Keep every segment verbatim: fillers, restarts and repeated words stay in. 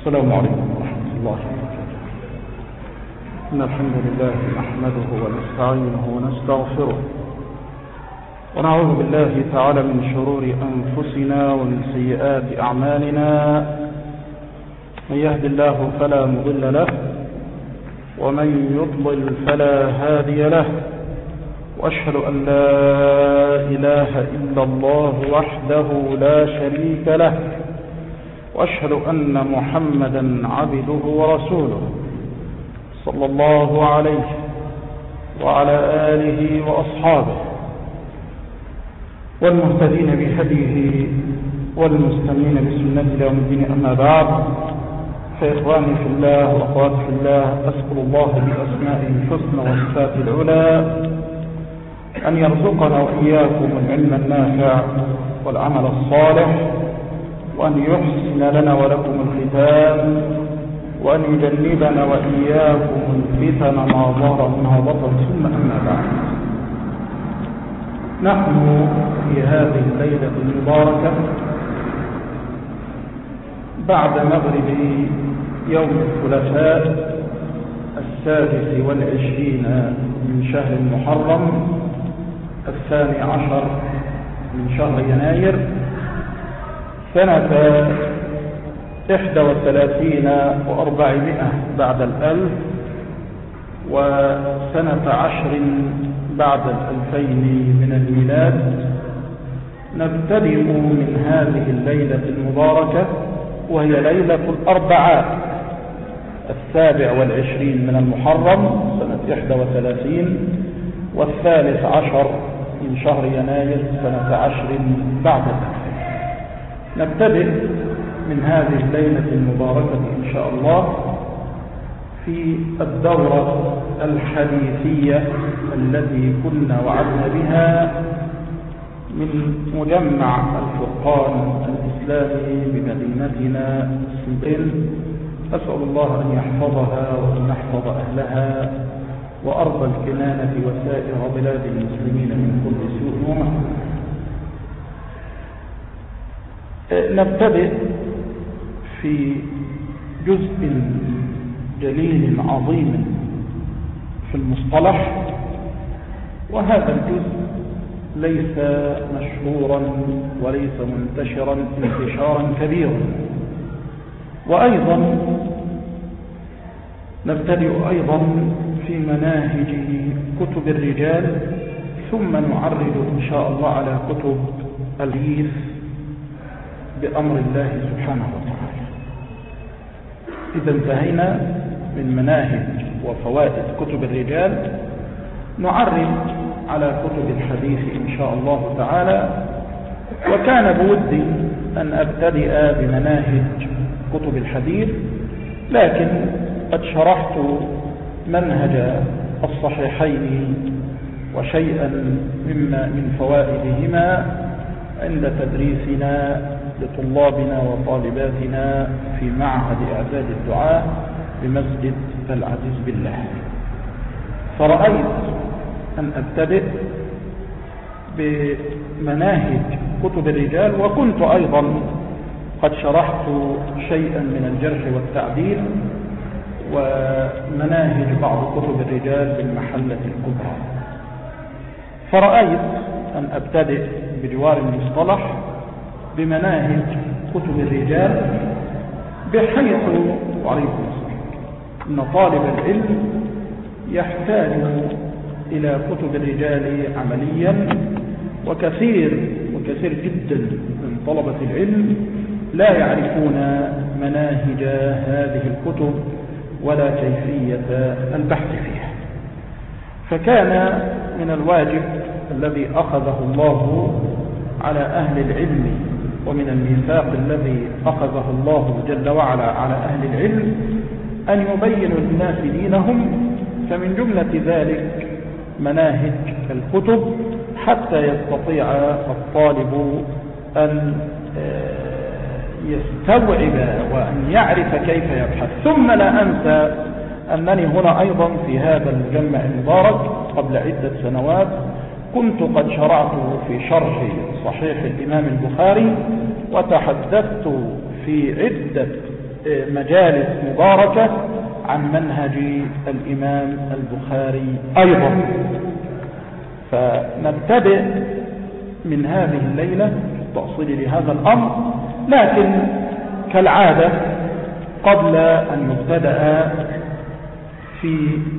السلام عليكم ورحمة الله وبركاته. إن الحمد لله نحمده ونستعينه ونستغفره ونعوذ بالله تعالى من شرور أنفسنا ومن سيئات أعمالنا. من يهد الله فلا مضل له ومن يضلل فلا هادي له، وأشهد أن لا إله إلا الله وحده لا شريك له، وأشهد أن محمدا عبده ورسوله صلى الله عليه وعلى آله وأصحابه والمهتدين بهديه والمستنين بسنته يوم الدين. أما بعد، فإخواني في الله وأخواتي في الله، أسأل الله بأسمائه الحسنى وصفاته العلى أن يرزقنا وإياكم العلم النافع والعمل الصالح، وأن يحسن لنا ولكم الختام، وأن يجنبنا وإياكم الفتن ما ظهر منها بطن. ثم أما بعد، نحن في هذه الليلة المباركة بعد مغرب يوم الثلاثاء السادس والعشرين من شهر المحرم الثاني عشر من شهر يناير سنة إحدى وثلاثين وأربعمائة بعد الألف، وسنة عشر بعد الألفين من الميلاد. نبتدئ من هذه الليلة المباركة، وهي ليلة الأربعاء السابع والعشرين من المحرم سنة إحدى وثلاثين، والثالث عشر من شهر يناير سنة عشر بعد ذلك. نبتدئ من هذه الليلة المباركة إن شاء الله في الدورة الحديثية التي كنا وعدنا بها من مجمع الفرقان الإسلامي بمدينتنا سبيل. أسأل الله أن يحفظها وأن يحفظ أهلها وأرض الكنانة وسائر بلاد المسلمين من كل سوء ومكروه. نبتدئ في جزء جليل عظيم في المصطلح، وهذا الجزء ليس مشهورا وليس منتشرا انتشارا كبيرا. وأيضا نبتدئ أيضا في مناهج كتب الرجال، ثم نعرض إن شاء الله على كتب الحديث بأمر الله سبحانه وتعالى. إذا انتهينا من مناهج وفوائد كتب الرجال، نعرض على كتب الحديث إن شاء الله تعالى. وكان بودي أن أبتدئ بمناهج كتب الحديث، لكن قد شرحت منهج الصحيحين وشيئا مما من فوائدهما عند تدريسنا لطلابنا وطالباتنا في معهد إعداد الدعاء بمسجد العزيز بالله. فرأيت أن أبتدئ بمناهج كتب الرجال، وكنت أيضا قد شرحت شيئا من الجرح والتعديل ومناهج بعض كتب الرجال بالمحلة الكبرى. فرأيت أن أبتدئ بجوار المصطلح بمناهج كتب الرجال، بحيث وعليكم السلام أن طالب العلم يحتاج إلى كتب الرجال عمليا، وكثير وكثير جدا من طلبة العلم لا يعرفون مناهج هذه الكتب ولا كيفية البحث فيها. فكان من الواجب الذي أخذه الله على أهل العلم، ومن الميثاق الذي أخذه الله جل وعلا على أهل العلم، أن يبينوا للناس دينهم. فمن جملة ذلك مناهج الكتب، حتى يستطيع الطالب أن يستوعب وأن يعرف كيف يبحث. ثم لا أنسى أنني هنا أيضا في هذا المجمع المبارك قبل عدة سنوات كنت قد شرعت في شرح صحيح الإمام البخاري، وتحدثت في عدة مجالس مباركة عن منهج الإمام البخاري أيضا. فنبتدئ من هذه الليلة التأصيل لهذا الأمر، لكن كالعادة قبل أن نبتدأ في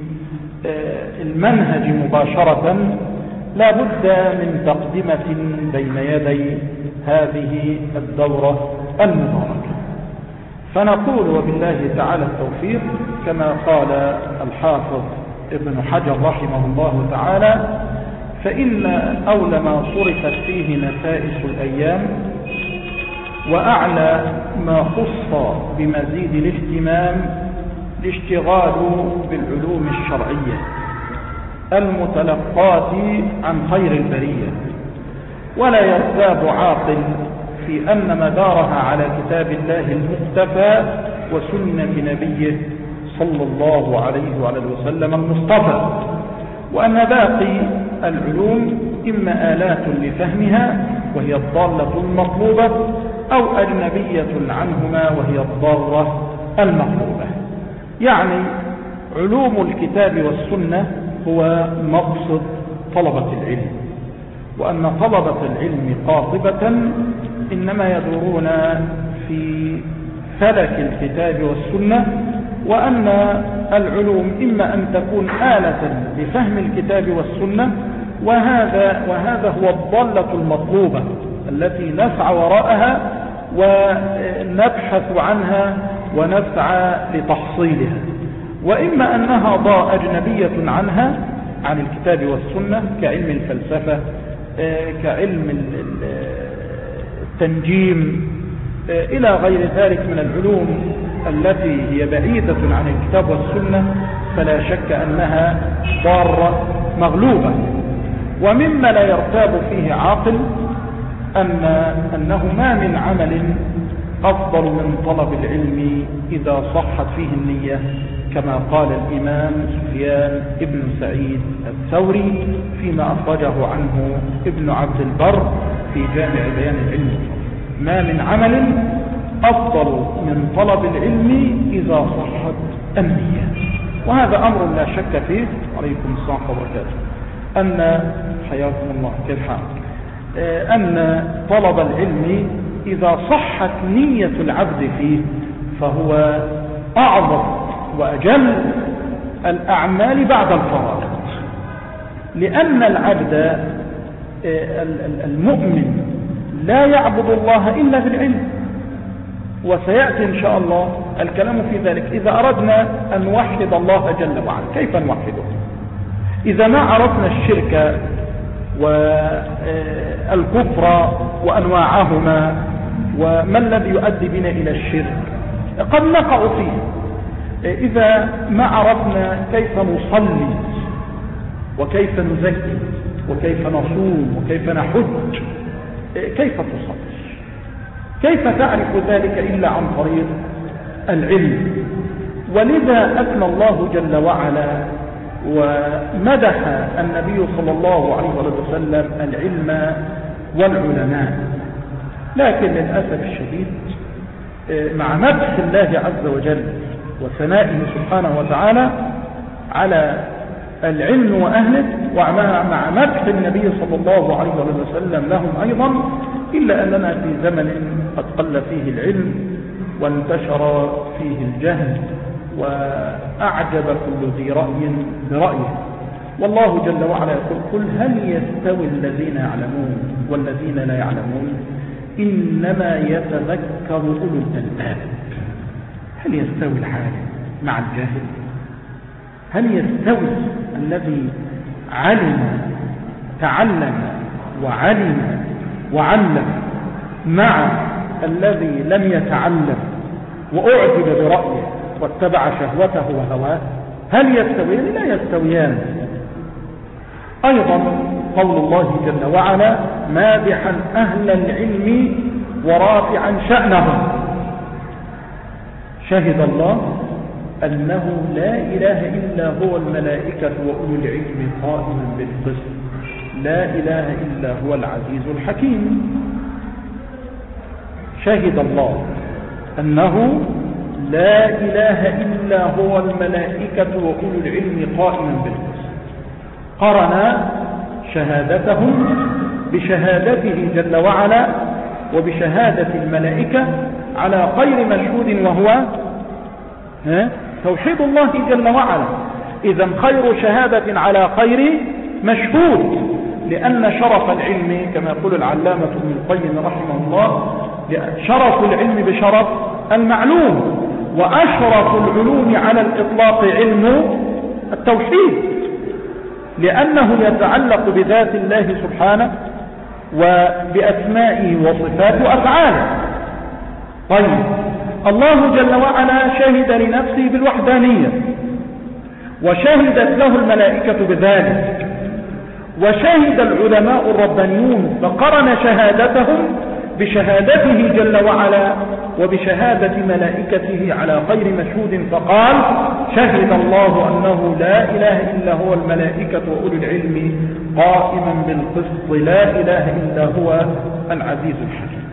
المنهج مباشرة لا بد من تقدمة بين يدي هذه الدورة المباركة. فنقول وبالله تعالى التوفيق كما قال الحافظ ابن حجر رحمه الله تعالى: فإن أول ما صرفت فيه نفائس الأيام وأعلى ما خص بمزيد الاهتمام الاشتغال بالعلوم الشرعية المتلقاة عن خير البرية، ولا يرتاب عاقل في أن مدارها على كتاب الله المختفى وسنة نبيه صلى الله عليه وعلى وسلم المصطفى، وأن باقي العلوم إما آلات لفهمها وهي الضالة المطلوبة، أو أجنبية عنهما وهي الضارة المطلوبة. يعني علوم الكتاب والسنة هو مقصد طلبة العلم، وأن طلبة العلم قاطبة إنما يدورون في فلك الكتاب والسنة، وأن العلوم إما أن تكون آلة لفهم الكتاب والسنة، وهذا, وهذا هو الضالة المطلوبة التي نسعى وراءها ونبحث عنها ونسعى لتحصيلها، وإما أنها ضاء أجنبية عنها عن الكتاب والسنة كعلم الفلسفة، كعلم التنجيم، إلى غير ذلك من العلوم التي هي بعيدة عن الكتاب والسنة، فلا شك أنها ضارة مغلوبة. ومما لا يرتاب فيه عاقل أن أنه ما من عمل أفضل من طلب العلم إذا صحت فيه النية، كما قال الإمام سفيان ابن سعيد الثوري فيما أخرجه عنه ابن عبد البر في جامع بيان العلم: ما من عمل أفضل من طلب العلم إذا صحت النية. وهذا أمر لا شك فيه. عليكم السلام وبركاته. أن حياكم الله كيف حال أن طلب العلم إذا صحت نية العبد فيه فهو أعظم وأجل الأعمال بعد الفرائض، لأن العبد المؤمن لا يعبد الله إلا بالعلم، وسيأتي إن شاء الله الكلام في ذلك. إذا أردنا أن نوحد الله جل وعلا كيف نوحده؟ إذا ما عرفنا الشرك والكفر وأنواعهما وما الذي يؤدي بنا إلى الشرك قد نقع فيه. إذا ما عرفنا كيف نصلي وكيف نزكي وكيف نصوم وكيف نحج، كيف تصلي؟ كيف تعرف ذلك إلا عن طريق العلم؟ ولذا أثنى الله جل وعلا ومدح النبي صلى الله عليه وسلم العلم والعلماء. لكن للأسف الشديد مع مدح الله عز وجل وثنائه سبحانه وتعالى على العلم وأهله، ومع مدح النبي صلى الله عليه وسلم لهم أيضا، إلا أننا في زمن قد قل فيه العلم وانتشر فيه الجهل وأعجب كل ذي رأي برأيه. والله جل وعلا يقول: قل هل يستوي الذين يعلمون والذين لا يعلمون إنما يتذكر أولو الألباب. هل يستوي العالم مع الجاهل؟ هل يستوي الذي علم تعلم وعلم وعلم مع الذي لم يتعلم وأعجب برأيه واتبع شهوته وهواه؟ هل يستويان؟ لا يستويان. أيضا قول الله جل وعلا مادحا أهل العلم ورافعا شأنهم: شهد الله أنه لا إله إلا هو الملائكة وأولو العلم قائما بالقسط لا إله إلا هو العزيز الحكيم. شهد الله أنه لا إله إلا هو الملائكة وأولو العلم قائما بالقسط. قرن شهادتهم بشهادته جل وعلا وبشهادة الملائكة على خير مشهود، وهو توحيد الله جل وعلا. إذن خير شهادة على خير مشهود، لأن شرف العلم كما يقول العلامة ابن القيم رحمه الله، شرف العلم بشرف المعلوم، وأشرف العلوم على الإطلاق علم التوحيد، لأنه يتعلق بذات الله سبحانه وبأسمائه وصفاته وأفعاله. طيب، الله جل وعلا شهد لنفسه بالوحدانية، وشهدت له الملائكة بذلك، وشهد العلماء الربانيون فقرن شهادتهم بشهادته جل وعلا وبشهادة ملائكته على خير مشهود، فقال شهد الله أنه لا إله إلا هو الملائكة وأولو العلم قائما بالقسط لا إله إلا هو العزيز الحكيم.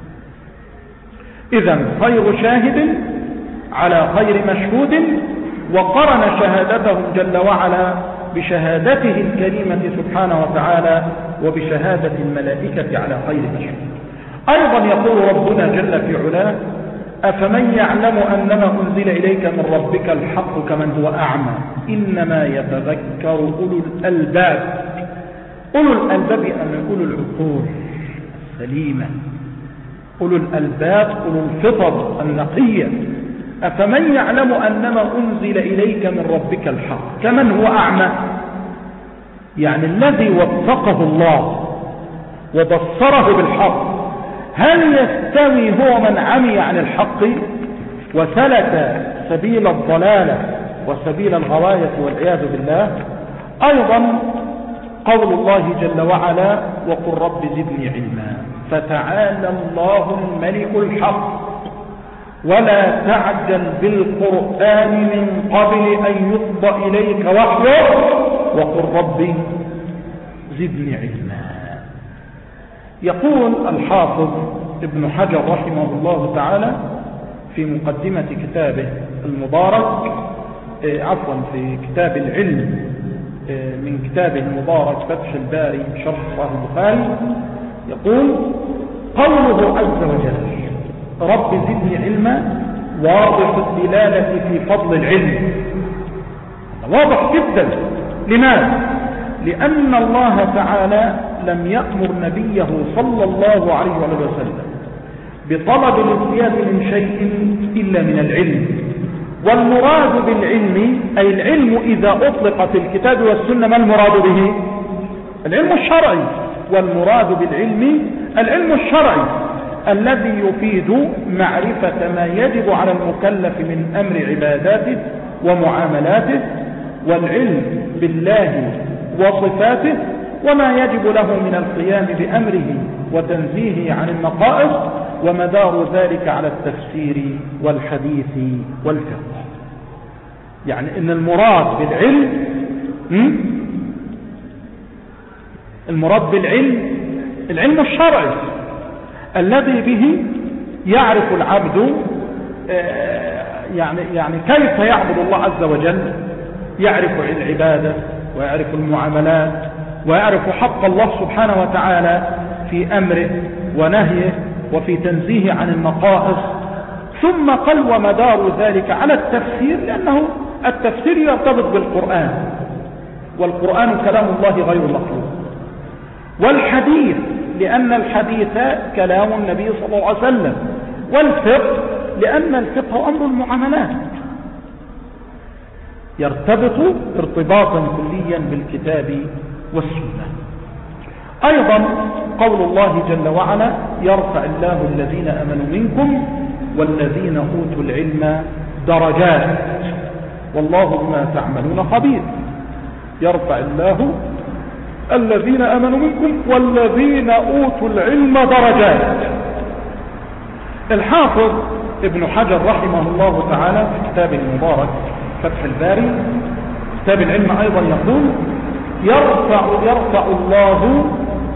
إذن خير شاهد على خير مشهود، وقرن شهادتهم جل وعلا بشهادته الكريمة سبحانه وتعالى وبشهادة الملائكة على خير مشهود. أيضا يقول ربنا جل في علاه أفمن يعلم أنما أنزل إليك من ربك الحق كمن هو أعمى إنما يتذكر أولو الألباب. أولو الألباب أن أولو العقول السليمة، أولو الألباب، أولو الفطر النقية. أفمن يعلم أنما أنزل إليك من ربك الحق كمن هو أعمى، يعني الذي وفقه الله وبصره بالحق، هل يستوي هو من عمي عن الحق وسلك سبيل الضلالة وسبيل الغواية والعياذ بالله؟ أيضا قول الله جل وعلا وقل رب زدني علما، فتعالى الله الملك الحق ولا تعجل بالقرآن من قبل أن يقضى إليك وحيه وقل رب زدني علما. يقول الحافظ ابن حجر رحمه الله تعالى في مقدمة كتابه المبارك، عفوا في كتاب العلم من كتابه المبارك فتح الباري شرح صحيح البخاري، يقول قوله عز وجل رب زدني علما واضح الدلالة في فضل العلم، واضح جدا. لماذا؟ لأن الله تعالى لم يأمر نبيه صلى الله عليه وسلم بطلب الازدياد من شيء إلا من العلم. والمراد بالعلم أي العلم إذا أطلق في الكتاب والسنة، ما المراد به؟ العلم الشرعي. والمراد بالعلم العلم الشرعي الذي يفيد معرفة ما يجب على المكلف من أمر عباداته ومعاملاته، والعلم بالله وصفاته، وما يجب له من القيام بأمره وتنزيهه عن النقائص، ومدار ذلك على التفسير والحديث والفقه. يعني إن المراد بالعلم المراد بالعلم العلم الشرعي الذي به يعرف العبد يعني يعني كيف يعبد الله عز وجل، يعرف العبادة ويعرف المعاملات ويعرف حق الله سبحانه وتعالى في أمره ونهيه وفي تنزيه عن النقائص. ثم قال ومدار ذلك على التفسير، لأنه التفسير يرتبط بالقرآن، والقرآن كلام الله غير مخلوق. والحديث لأن الحديث كلام النبي صلى الله عليه وسلم. والفقه لأن الفقه أمر المعاملات، يرتبط ارتباطا كليا بالكتاب والسنة. أيضا قول الله جل وعلا يرفع الله الذين أمنوا منكم والذين أوتوا العلم درجات والله بما تعملون خبير. يرفع الله الذين أمنوا منكم والذين أوتوا العلم درجات. الحافظ ابن حجر رحمه الله تعالى في كتابه المبارك فتح الباري كتاب العلم أيضا يقول يرفع, يرفع الله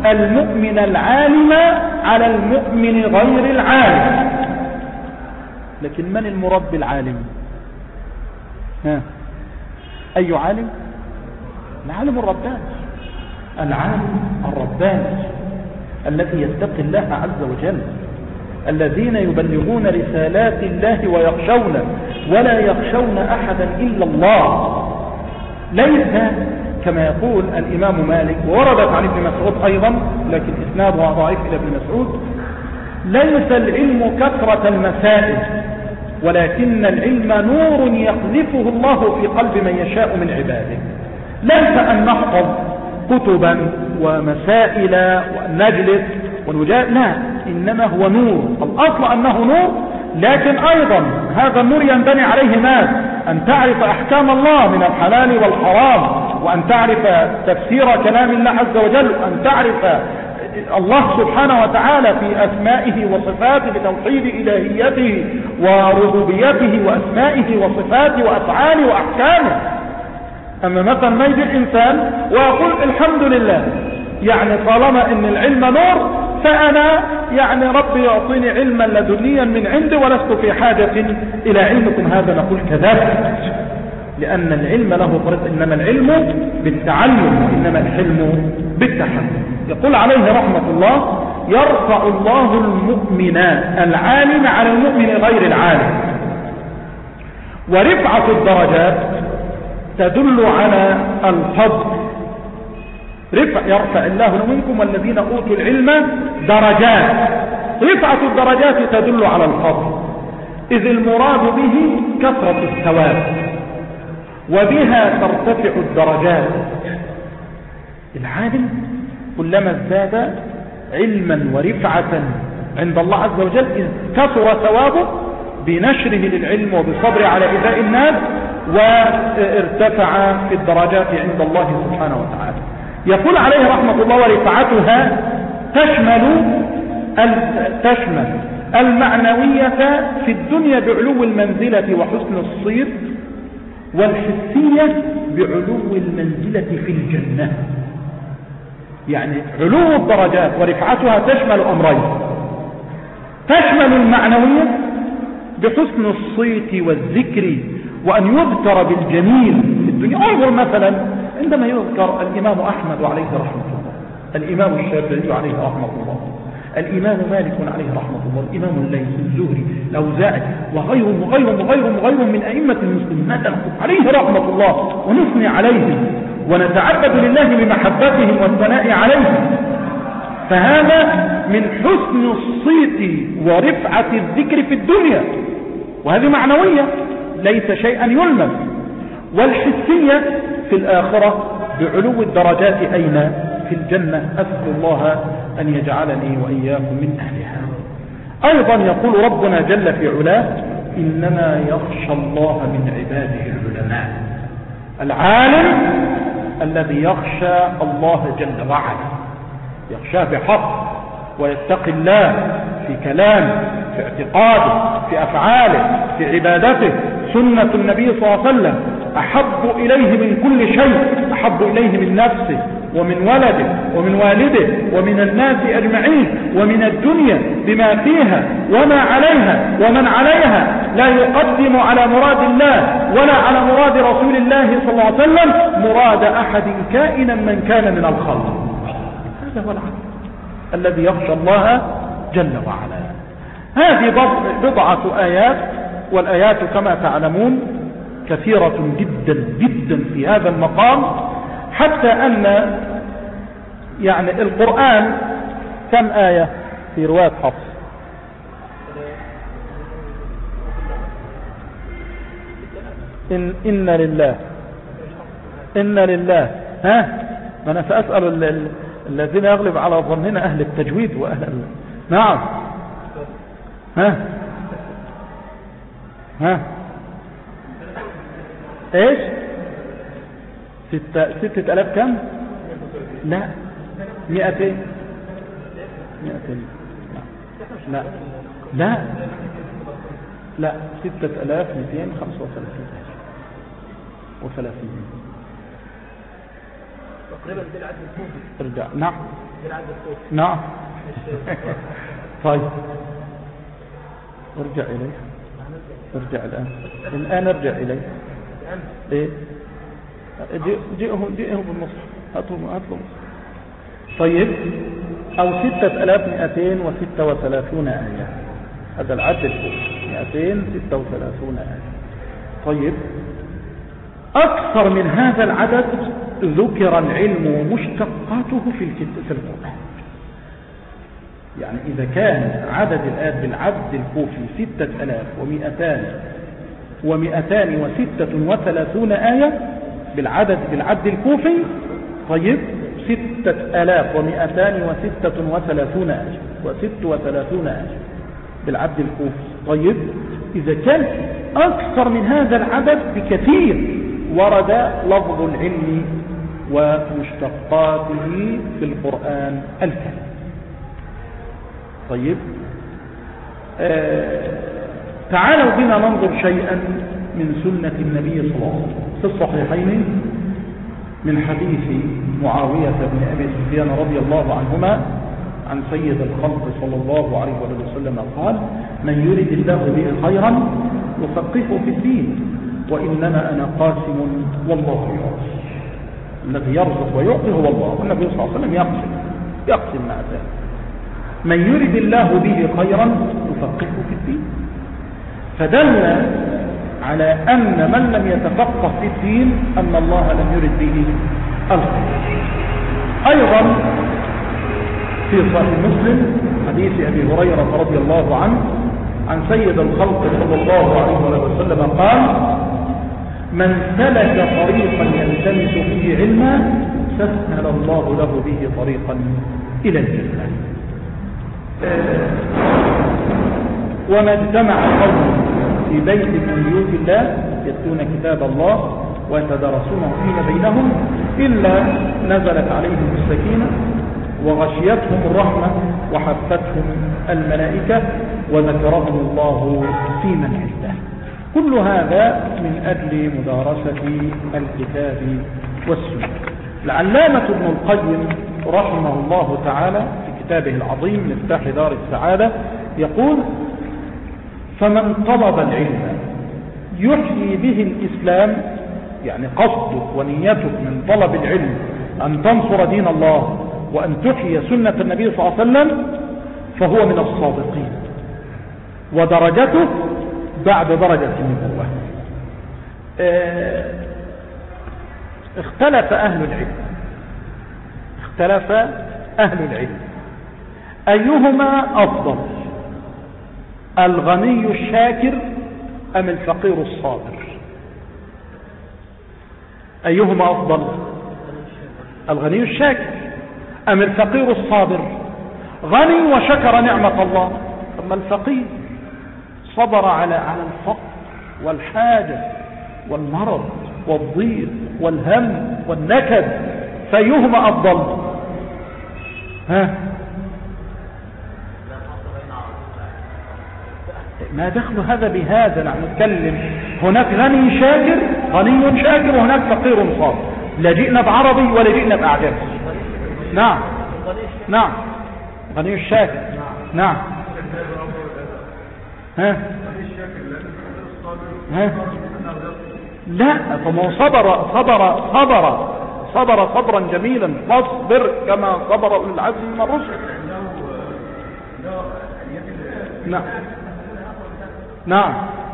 المؤمن العالم على المؤمن غير العالم. لكن من المربي العالم؟ ها أي عالم؟ العالم الرباني، العالم الرباني الذي يتقي الله عز وجل، الذين يبلغون رسالات الله ويخشون ولا يخشون أحدا إلا الله. ليس كما يقول الإمام مالك، ووردت عن ابن مسعود أيضا لكن إسنادها ضعيف إلى ابن مسعود: ليس العلم كثرة المسائل ولكن العلم نور يقذفه الله في قلب من يشاء من عباده. ليس أن نحفظ كتبا ومسائل ونجلس ونجاهد، لا، إنما هو نور. الأصل أنه نور، لكن أيضا هذا النور ينبني عليه ماذا؟ أن تعرف أحكام الله من الحلال والحرام، وأن تعرف تفسير كلام الله عز وجل، وأن تعرف الله سبحانه وتعالى في أسمائه وصفاته بتوحيد إلهيته وربوبيته وأسمائه وصفاته وأفعاله وأحكامه. أما مثلا ما يجي الإنسان ويقول الحمد لله، يعني طالما إن العلم نور فأنا يعني ربي يعطيني علما لدنيا من عنده ولست في حاجة إلى علمكم هذا، نقول كذلك، لأن العلم له طريق، إنما العلم بالتعلم وإنما الحلم بالتحلم. يقول عليه رحمة الله: يرفع الله المؤمن العالم على المؤمن غير العالم. ورفعة الدرجات تدل على الفضل. رفع يرفع الله منكم والذين أوتوا العلم درجات. رفعة الدرجات تدل على الفضل، إذ المراد به كثرة الثواب، وبها ترتفع الدرجات. العالم كلما ازداد علما ورفعة عند الله عز وجل إذ كثر ثوابه بنشره للعلم وبصبر على إيذاء الناس، وارتفع في الدرجات عند الله سبحانه وتعالى. يقول عليه رحمة الله: ورفعتها تشمل تشمل المعنوية في الدنيا بعلو المنزلة وحسن الصيت، والحسية بعلو المنزلة في الجنة. يعني علو الدرجات ورفعتها تشمل أمرين: تشمل المعنوية بحسن الصيت والذكر، وأن يذكر بالجميل في الدنيا. انظر مثلا عندما يذكر الإمام أحمد عليه رحمة الله، الإمام الشافعي عليه رحمة الله، الإمام مالك عليه رحمة الله، الإمام الليث، الزهري، الأوزاعي، وغيرهم وغيرهم وغيرهم وغيرهم من أئمة المسلمين، نقول عليه رحمة الله ونثني عليهم ونتعبد لله بمحبتهم والثناء عليهم. فهذا من حسن الصيت ورفعة الذكر في الدنيا، وهذه معنوية ليس شيئا يلمس. والحسية في الآخرة بعلو الدرجات أين؟ في الجنة. أسأل الله أن يجعلني وإياكم من أهلها. أيضا يقول ربنا جل في علاه: إنما يخشى الله من عباده العلماء. العالم الذي يخشى الله جل وعلا، يخشاه بحق ويتقي الله في كلامه، في اعتقاده، في أفعاله، في عبادته. سنة النبي صلى الله عليه وسلم أحب إليه من كل شيء، أحب إليه من نفسه ومن ولده ومن والده ومن الناس أجمعين ومن الدنيا بما فيها وما عليها ومن عليها. لا يقدم على مراد الله ولا على مراد رسول الله صلى الله عليه وسلم مراد أحد كائنا من كان من الخلق. هذا هو العبد الذي يخشى الله جل وعلا. هذه بضعة آيات، والآيات كما تعلمون كثيرة جدا جدا في هذا المقام، حتى أن يعني القرآن كم آية في رواية حفص؟ إن, إن لله إن لله ها ما أنا سأسأل ال ال الذين يغلب على ظننا أهل التجويد وأهل ال... نعم ها ها ايش ستة ستة ألاف كم؟ لا مئتين مئتين لا لا لا ستة ألاف مئتين خمسة وثلاثين وثلاثين تقريبا بالعدد الكوفي. ارجع. نعم بالعدد الكوفي. نعم طيب ارجع إليه. ارجع الآن الآن ارجع إليه إيه جئه جئه بالمصحف هاتوا هاتوا طيب أو ستة آلاف مئتين وستة وثلاثون آية هذا العدد الكوفي مئتين وستة وثلاثون آية. طيب أكثر من هذا العدد ذكر العلم ومشتقاته في القرآن. يعني إذا كان عدد الآيات بالعدد الكوفي ستة آلاف ومئتان ومئتان وستة وثلاثون آية بالعدد بالعدد الكوفي. طيب ستة آلاف ومئتان وستة وثلاثون آية وست وثلاثون آية بالعدد الكوفي. طيب إذا كان أكثر من هذا العدد بكثير ورد لفظ العلم ومشتقاته في القرآن الكريم. طيب آه تعالوا بنا ننظر شيئا من سنة النبي صلى الله عليه وسلم في الصحيحين من حديث معاوية بن أبي سفيان رضي الله عنهما عن سيد الخلق صلى الله عليه وسلم قال: من يرد الله به خيرا يفقهه في الدين وإنما أنا قاسم والله يعطي. الذي يرزق ويعطي هو الله، والنبي صلى الله عليه وسلم يقسم يقسم مع ذلك. من يرد الله به خيرا يفقهه في الدين، فدل على أن من لم يتفقه في الدين أن الله لم يرد به الخير. أيضا في صحيح مسلم حديث أبي هريرة رضي الله عنه عن سيد الخلق صلى الله عليه وسلم قال: من سلك طريقا يلتمس فيه علما سهل الله له به طريقا إلى الجنة. وما اجتمع قوم في بيت من بيوت الله يتلون كتاب الله ويتدارسونه فيما بينهم إلا نزلت عليهم السكينة وغشيتهم الرحمة وحفتهم الملائكة وذكرهم الله في من عنده. كل هذا من أجل مدارسة الكتاب والسنة. العلامة ابن القيم رحمه الله تعالى في كتابه العظيم مفتاح دار السعادة يقول: فمن طلب العلم يحيي به الإسلام، يعني قصدك ونيتك من طلب العلم أن تنصر دين الله وأن تحيي سنة النبي صلى الله عليه وسلم، فهو من الصادقين، ودرجته بعد درجة النبوة. اه اختلف أهل العلم اختلف أهل العلم أيهما أفضل، الغني الشاكر أم الفقير الصابر؟ أيهما أفضل، الغني الشاكر أم الفقير الصابر؟ غني وشكر نعمة الله، أما الفقير صبر على على الفقر والحاجة والمرض والضيق والهم والنكد، فأيهما أفضل؟ ها ما دخل هذا بهذا؟ نحن نتكلم هناك غني شاكر غني شاكر وهناك فقير صابر. لا جئنا بعربي ولا جئنا بأعجمي. نعم نعم غني الشاكر نعم. ها ها لا فما صبر صبر صبر صبر صبرا جميلا، فاصبر كما صبر أولي العزم من الرسل. نعم نعم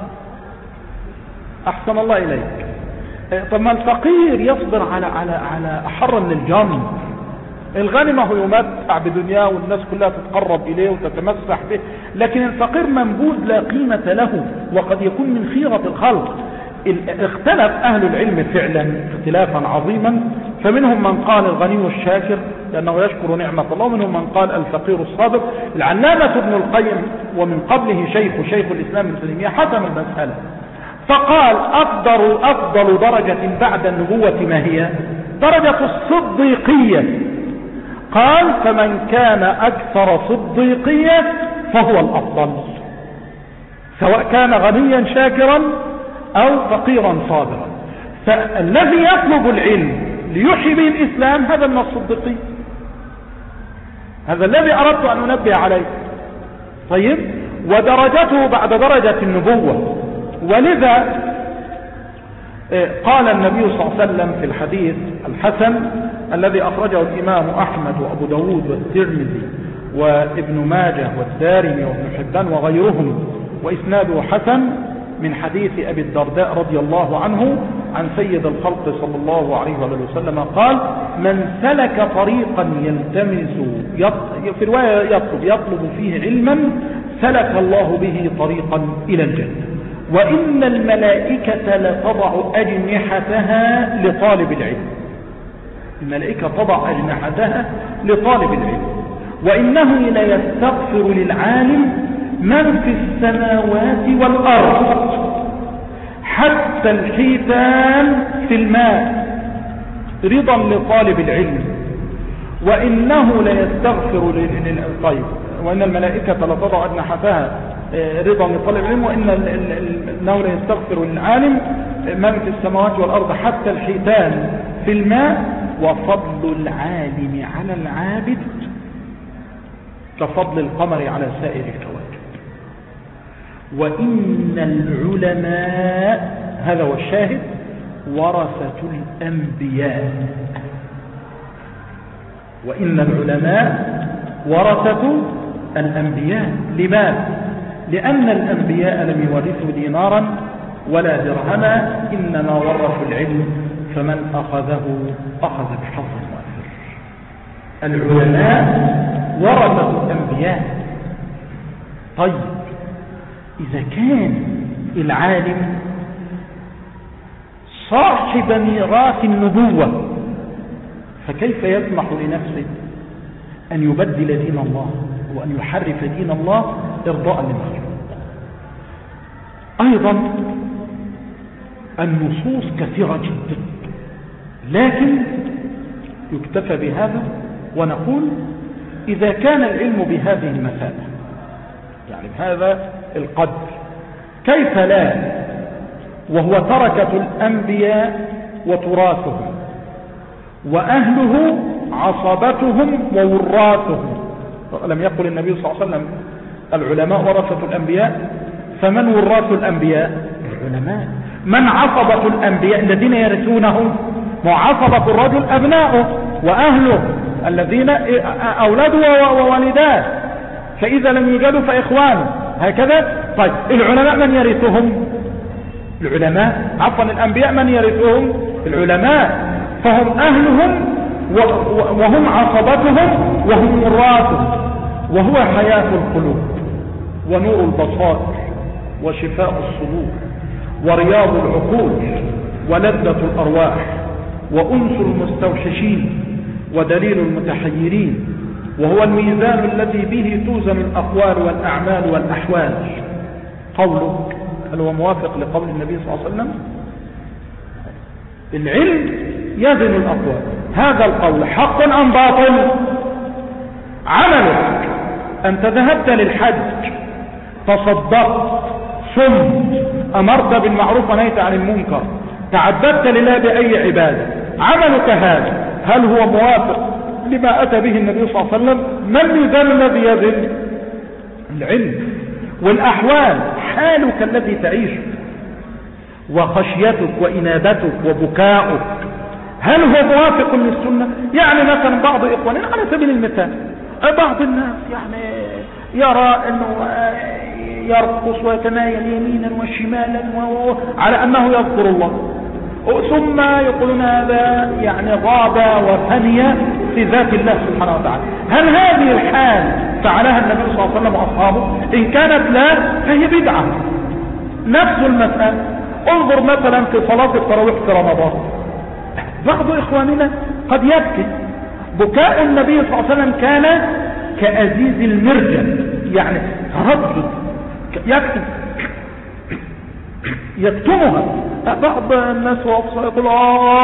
أحسن الله إليك. طب ما الفقير يصبر على على على أحر من الجمر. الغني ما هو يمتع بدنياه والناس كلها تتقرب إليه وتتمسح به، لكن الفقير منبوذ لا قيمة له وقد يكون من خيرة الخلق. اختلف أهل العلم فعلا اختلافا عظيما، فمنهم من قال الغني الشاكر لأنه يشكر نعمة الله، ومنهم من قال الفقير الصابر. العلامة ابن القيم ومن قبله شيخ شيخ الإسلام ابن تيمية حسم المسألة فقال: أفضل أفضل درجة بعد النبوة ما هي؟ درجة الصديقية. قال: فمن كان أكثر صديقية فهو الأفضل، سواء كان غنيا شاكرا أو فقيرا صابرا. فالذي يطلب العلم ليحيي به الإسلام هذا من الصديقين. هذا الذي أردت أن أنبه عليه. طيب، ودرجته بعد درجة النبوة. ولذا قال النبي صلى الله عليه وسلم في الحديث الحسن الذي أخرجه الإمام أحمد وأبو داود والترمذي وابن ماجه والدارمي وابن حبان وغيرهم وإسناده حسن من حديث أبي الدرداء رضي الله عنه عن سيد الخلق صلى الله عليه وسلم قال: من سلك طريقا يلتمس في رواية يطلب يطلب فيه علما سلك الله به طريقا إلى الجنة، وإن الملائكة لتضع أجنحتها لطالب العلم. الملائكة تضع أجنحتها لطالب العلم. وإنه ليستغفر للعالم من في السماوات والأرض حتى الحيتان في الماء رضا لطالب العلم. وإنه ليستغفر لل... طيب وإن الملائكة لتضع أجنحتها رضا لطالب العلم، وإنه ليستغفر للعالم من في السماوات والأرض حتى الحيتان في الماء. وفضل العالم على العابد كفضل القمر على سائر الكواكب. وإن العلماء، هذا هو الشاهد، ورثة الأنبياء. وإن العلماء ورثة الأنبياء. لماذا؟ لأن الأنبياء لم يورثوا دينارا ولا درهما، إنما ورثوا العلم، فمن أخذه أخذ بحظ وافر. العلماء ورثة الأنبياء. طيب إذا كان العالم صاحب ميراث النبوة، فكيف يسمح لنفسه أن يبدل دين الله وأن يحرف دين الله إرضاء للمخلوق؟ أيضا النصوص كثيرة جدا، لكن يكتفى بهذا ونقول إذا كان العلم بهذه المثابة، يعني بهذا القدر، كيف لا وهو تركة الأنبياء وتراثهم، وأهله عصبتهم ووراثهم. لم يقل النبي صلى الله عليه وسلم العلماء ورثة الأنبياء؟ فمن وراث الأنبياء؟ العلماء. من عصبة الأنبياء الذين يرثونهم؟ معصبة الرجل أبناؤه وأهله الذين أولاده ووالداه، فإذا لم يوجدوا فإخوانه، هكذا. طيب العلماء من يرثهم؟ العلماء. عفوا الأنبياء من يرثهم؟ العلماء. فهم أهلهم وهم عصبتهم وهم وراثهم، وهو حياة القلوب ونور البصائر وشفاء الصدور ورياض العقول ولذة الأرواح وأنس المستوحشين ودليل المتحيرين، وهو الميزان الذي به توزن الأقوال والأعمال والأحوال. قولك هل هو موافق لقول النبي صلى الله عليه وسلم؟ العلم يزن الأقوال. هذا القول حق أم باطل؟ عملك أنت ذهبت للحج، تصدقت، صمت، أمرت بالمعروف ونهيت عن المنكر، تعبدت لله بأي عبادة، عملك هذا هل هو موافق لما أتى به النبي صلى الله عليه وسلم؟ ما الميزان الذي يزن؟ العلم. والأحوال، حالك الذي تعيشه وخشيتك وإنابتك وبكاؤك، هل هو موافق للسنة؟ يعني مثلا بعض إخواننا على سبيل المثال، بعض الناس يعني يرى أنه يرقص ويتمايل يمينا وشمالا على أنه يذكر الله، ثم يقولون هذا يعني غاب وفني في ذات الله سبحانه وتعالى. هل هذه الحال فعلها النبي صلى الله عليه وسلم وأصحابه؟ إن كانت لا فهي بدعة. نفس المسألة، انظر مثلا في صلاة التراويح في رمضان، بعض إخواننا قد يبكي، بكاء النبي صلى الله عليه وسلم كان كأزيز المرجل، يعني رجل يكتم يكتمها. بعض الناس وأقصى يقول آه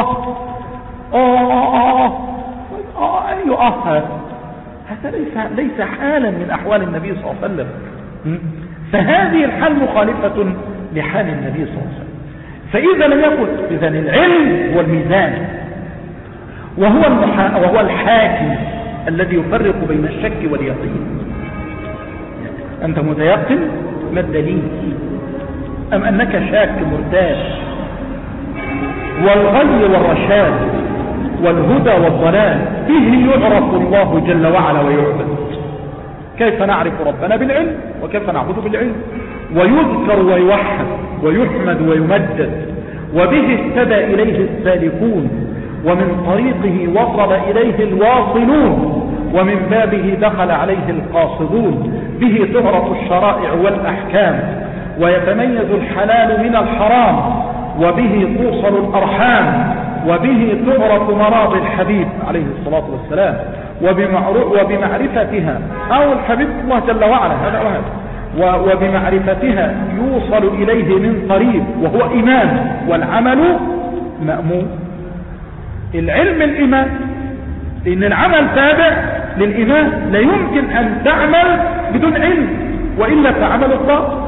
آه آه أي آه هذا ليس, ليس حالا من أحوال النبي صلى الله عليه وسلم. فهذه الحال مخالفة لحال النبي صلى الله عليه وسلم. فإذا لم يكن، إذن العلم هو الميزان، وهو, وهو الحاكم الذي يفرق بين الشك واليقين. أنت متيقن؟ ما الدليل؟ أم أنك شاك مرتاب؟ والغي والرشاد والهدى والضلال به يعرف الله جل وعلا ويعبد. كيف نعرف ربنا؟ بالعلم. وكيف نعبده؟ بالعلم. ويذكر ويوحد ويحمد ويمجد، وبه اهتدى إليه السالكون، ومن طريقه وصل إليه الواصلون، ومن بابه دخل عليه القاصدون. به تعرف الشرائع والأحكام، ويتميز الحلال من الحرام، وبه توصل الأرحام، وبه تعرف مراضي الحبيب عليه الصلاة والسلام، وبمعرفتها أو الحبيب الله جل وعلا هذا وهذا، وبمعرفتها يوصل إليه من قريب، وهو إيمان، والعمل مأمون. العلم الإيمان، لأن العمل تابع للإيمان. لا يمكن أن تعمل بدون علم، وإلا فعمل الضال.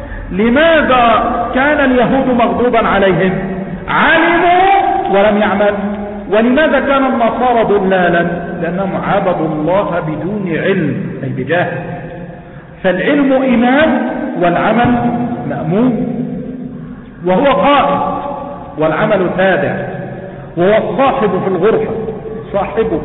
لماذا كان اليهود مغضوبا عليهم؟ علموا ولم يعمل. ولماذا كان النصارى ضلالا؟ لأنهم عبدوا الله بدون علم، أي بجهل. فالعلم إيمان والعمل مأمون، وهو قائد والعمل تابع، وهو الصاحب في الغرفة صاحبك،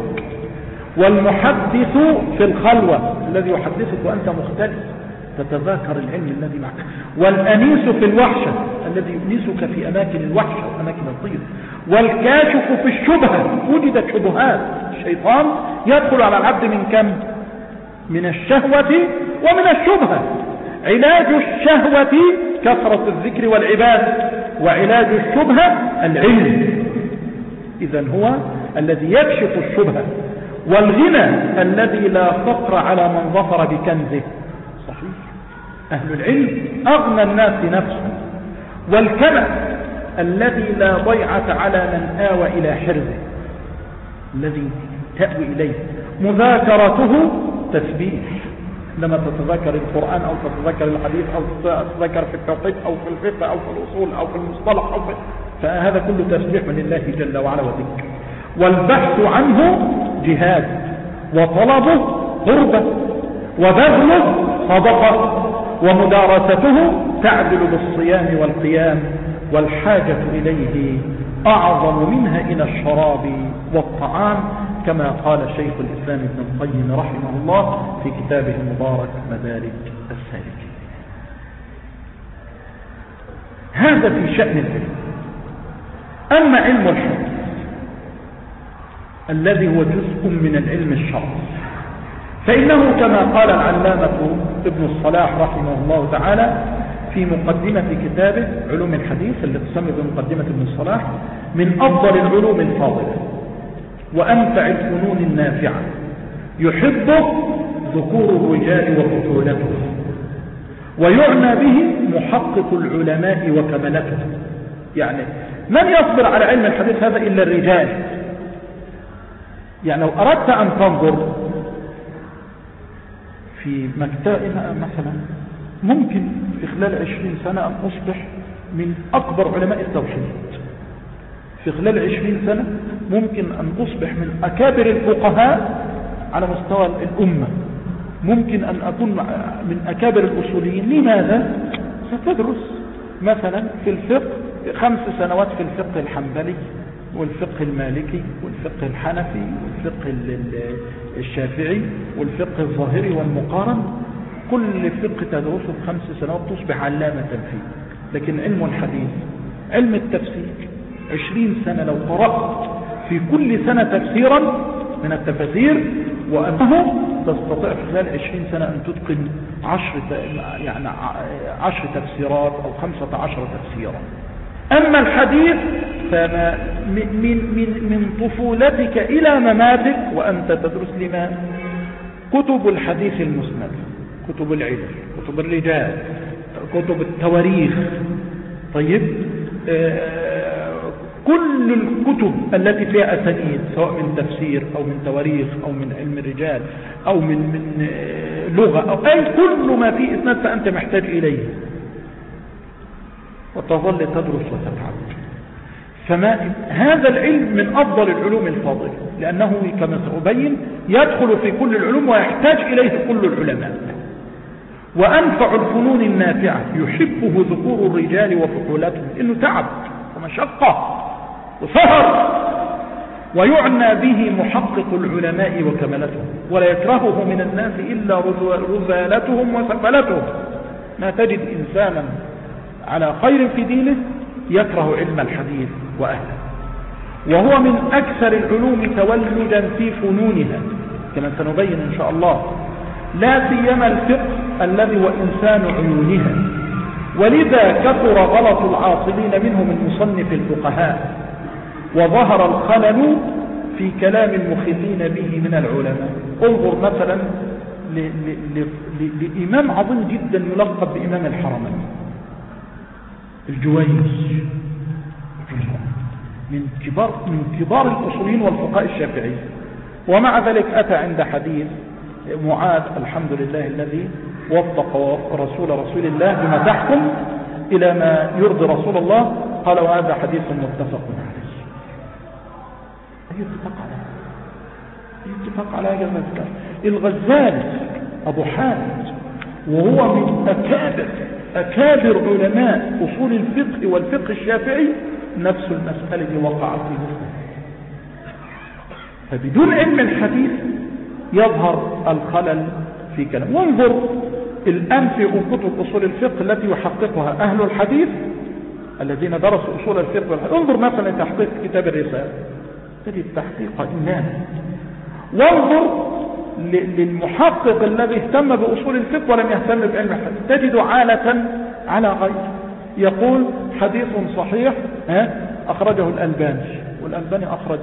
والمحدث في الخلوة الذي يحدثك وأنت مختلف تتذاكر العلم الذي معك، والأنيس في الوحشة الذي يؤنسك في أماكن الوحشة وأماكن الضيق، والكاشف في الشبهة. وجدت شبهات الشيطان يدخل على العبد من كم؟ من الشهوة ومن الشبهة. علاج الشهوة كثرة الذكر والعبادة، وعلاج الشبهة العلم. إذن هو الذي يكشف الشبهة، والغنى الذي لا فقر على من ظفر بكنزه. صحيح، أهل العلم أغنى الناس نفسه. والكنز الذي لا ضيعة على من آوى إلى حرزه، الذي تأوي إليه. مذاكرته تسبيح، لما تتذكر القرآن أو تتذكر الحديث أو تتذكر في التوقيت أو في الفقه أو في الأصول أو في المصطلح أو في... فهذا كله تسبيح من الله جل وعلا وذكر. والبحث عنه جهاد، وطلبه قربة، وبذله صدقة، ومدارسته تعدل بالصيام والقيام، والحاجة إليه أعظم منها إلى الشراب والطعام، كما قال شيخ الإسلام ابن القيم رحمه الله في كتابه المبارك مدارج السالكين. هذا في شأن العلم. أما علم الحديث الذي هو جزء من العلم الشرعي، فإنه كما قال العلامة ابن الصلاح رحمه الله تعالى في مقدمة كتابه علوم الحديث اللي تسمى بمقدمة ابن الصلاح: من أفضل العلوم الفاضلة وأنفع الفنون النافعة، يحبه ذكور الرجال وبطولته، ويعنى به محقق العلماء وكملته. يعني من يصبر على علم الحديث هذا إلا الرجال. يعني لو أردت أن تنظر في مكتبنا مثلا، ممكن في خلال عشرين سنة أن أصبح من أكبر علماء التوحيد. في خلال عشرين سنة ممكن أن أصبح من أكابر الفقهاء على مستوى الأمة. ممكن أن أكون من أكابر الأصوليين. لماذا؟ ستدرس مثلا في الفقه خمس سنوات في الفقه الحنبلي والفقه المالكي والفقه الحنفي والفقه الشافعي والفقه الظاهري والمقارن. كل فقه تدرسه بخمس سنوات تصبح علامة فيه. لكن علم الحديث، علم التفسير، عشرين سنة لو قرأت في كل سنة تفسيرا من التفاسير، وأنه تستطيع في خلال عشرين سنة أن تتقن عشر يعني عشر تفسيرات أو خمسة عشر تفسيرا. أما الحديث فما من, من, من طفولتك إلى مماتك وأنت تدرس لما كتب الحديث المسند، كتب العلم، كتب الرجال، كتب التواريخ. طيب آه كل الكتب التي فيها أسانيد سواء من تفسير أو من تواريخ أو من علم الرجال أو من, من آه لغة أو أي كل ما فيه إسناد فأنت محتاج إليه، وتظل تدرس وتتعلم. فما هذا العلم من أفضل العلوم الفاضلة، لأنه كما سأبين يدخل في كل العلوم ويحتاج إليه كل العلماء. وأنفع الفنون النافعة يحبه ذكور الرجال وفحولتهم، إنه تعب ومشقة وسهر، ويعنى به محقق العلماء وكملتهم، ولا يكرهه من الناس إلا رذالتهم وسفلتهم. ما تجد إنسانا على خير في دينه يكره علم الحديث وأهله، وهو من أكثر العلوم تولدا في فنونها كما سنبين إن شاء الله، لا سيما الفقه الذي هو إنسان عيونها، ولذا كثر غلط العاصلين منهم من مصنف الفقهاء، وظهر الخلل في كلام المخلين به من العلماء. انظر مثلا لإمام عظيم جدا يلقب بإمام الحرمين الجويني، من كبار من كبار الأصوليين والفقهاء الشافعيين، ومع ذلك أتى عند حديث معاذ الحمد لله الذي وفق رسول رسول الله بما تحكم إلى ما يرضي رسول الله، قال وهذا حديث متفق عليه. أي اتفاق عليه؟ أي اتفاق عليه يا جماعة؟ الغزالي أبو حامد وهو من أكابر أكابر علماء أصول الفقه والفقه الشافعي، نفس المسألة دي وقعت في مسلم. فبدون علم الحديث يظهر الخلل في كلام. وانظر الآن في كتب أصول الفقه التي يحققها أهل الحديث الذين درسوا أصول الفقه والحديث. انظر مثلا تحقيق كتاب الرسالة، تجد تحقيق إيمان. وانظر للمحقق الذي اهتم بأصول الفقه ولم يهتم بعلم الحديث، تجد عالة على غير، يقول حديث صحيح أخرجه الألباني، والألباني أخرج،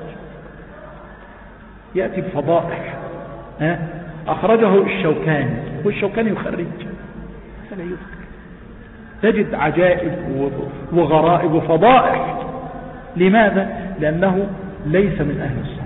يأتي بفضائح أخرجه الشوكاني، والشوكاني يخرج، فلا يذكر. تجد عجائب وغرائب وفضائح. لماذا؟ لأنه ليس من أهل الصلاة.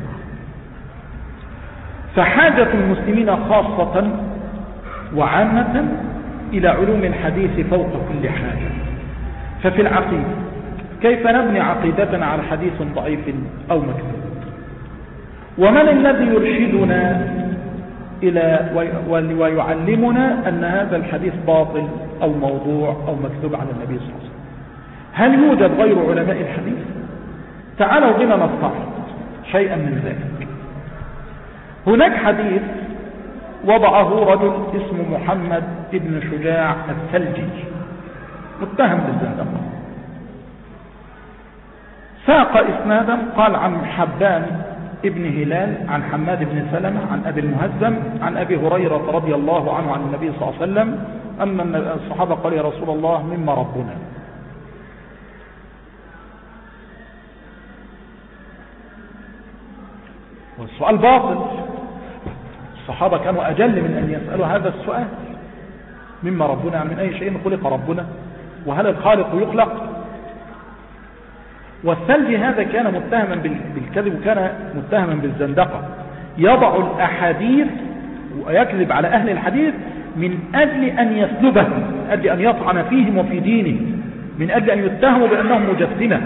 فحاجة المسلمين خاصة وعامة إلى علوم الحديث فوق كل حاجة. ففي العقيدة كيف نبني عقيدتنا على حديث ضعيف أو مكذوب؟ ومن الذي يرشدنا إلى ويعلمنا أن هذا الحديث باطل أو موضوع أو مكذوب على النبي صلى الله عليه وسلم؟ هل يوجد غير علماء الحديث؟ تعالوا بنا نستعرض شيئا من ذلك. هناك حديث وضعه رجل اسمه محمد بن شجاع الثلجي، متهم بالزندقة، ساق إسنادا قال عن حبان ابن هلال عن حماد بن سلمة عن أبي المهزم عن أبي هريرة رضي الله عنه عن النبي صلى الله عليه وسلم أن الصحابة قال يا رسول الله مما ربنا؟ والسؤال باطل، الصحابة كانوا أجل من أن يسألوا هذا السؤال، مما ربنا؟ من أي شيء خلق ربنا؟ وهل الخالق يخلق؟ والثلج هذا كان متهما بالكذب وكان متهما بالزندقة، يضع الأحاديث ويكذب على أهل الحديث من أجل أن يسلبهم، من أجل أن يطعن فيهم وفي دينهم، من أجل أن يتهموا بأنهم مجسمة.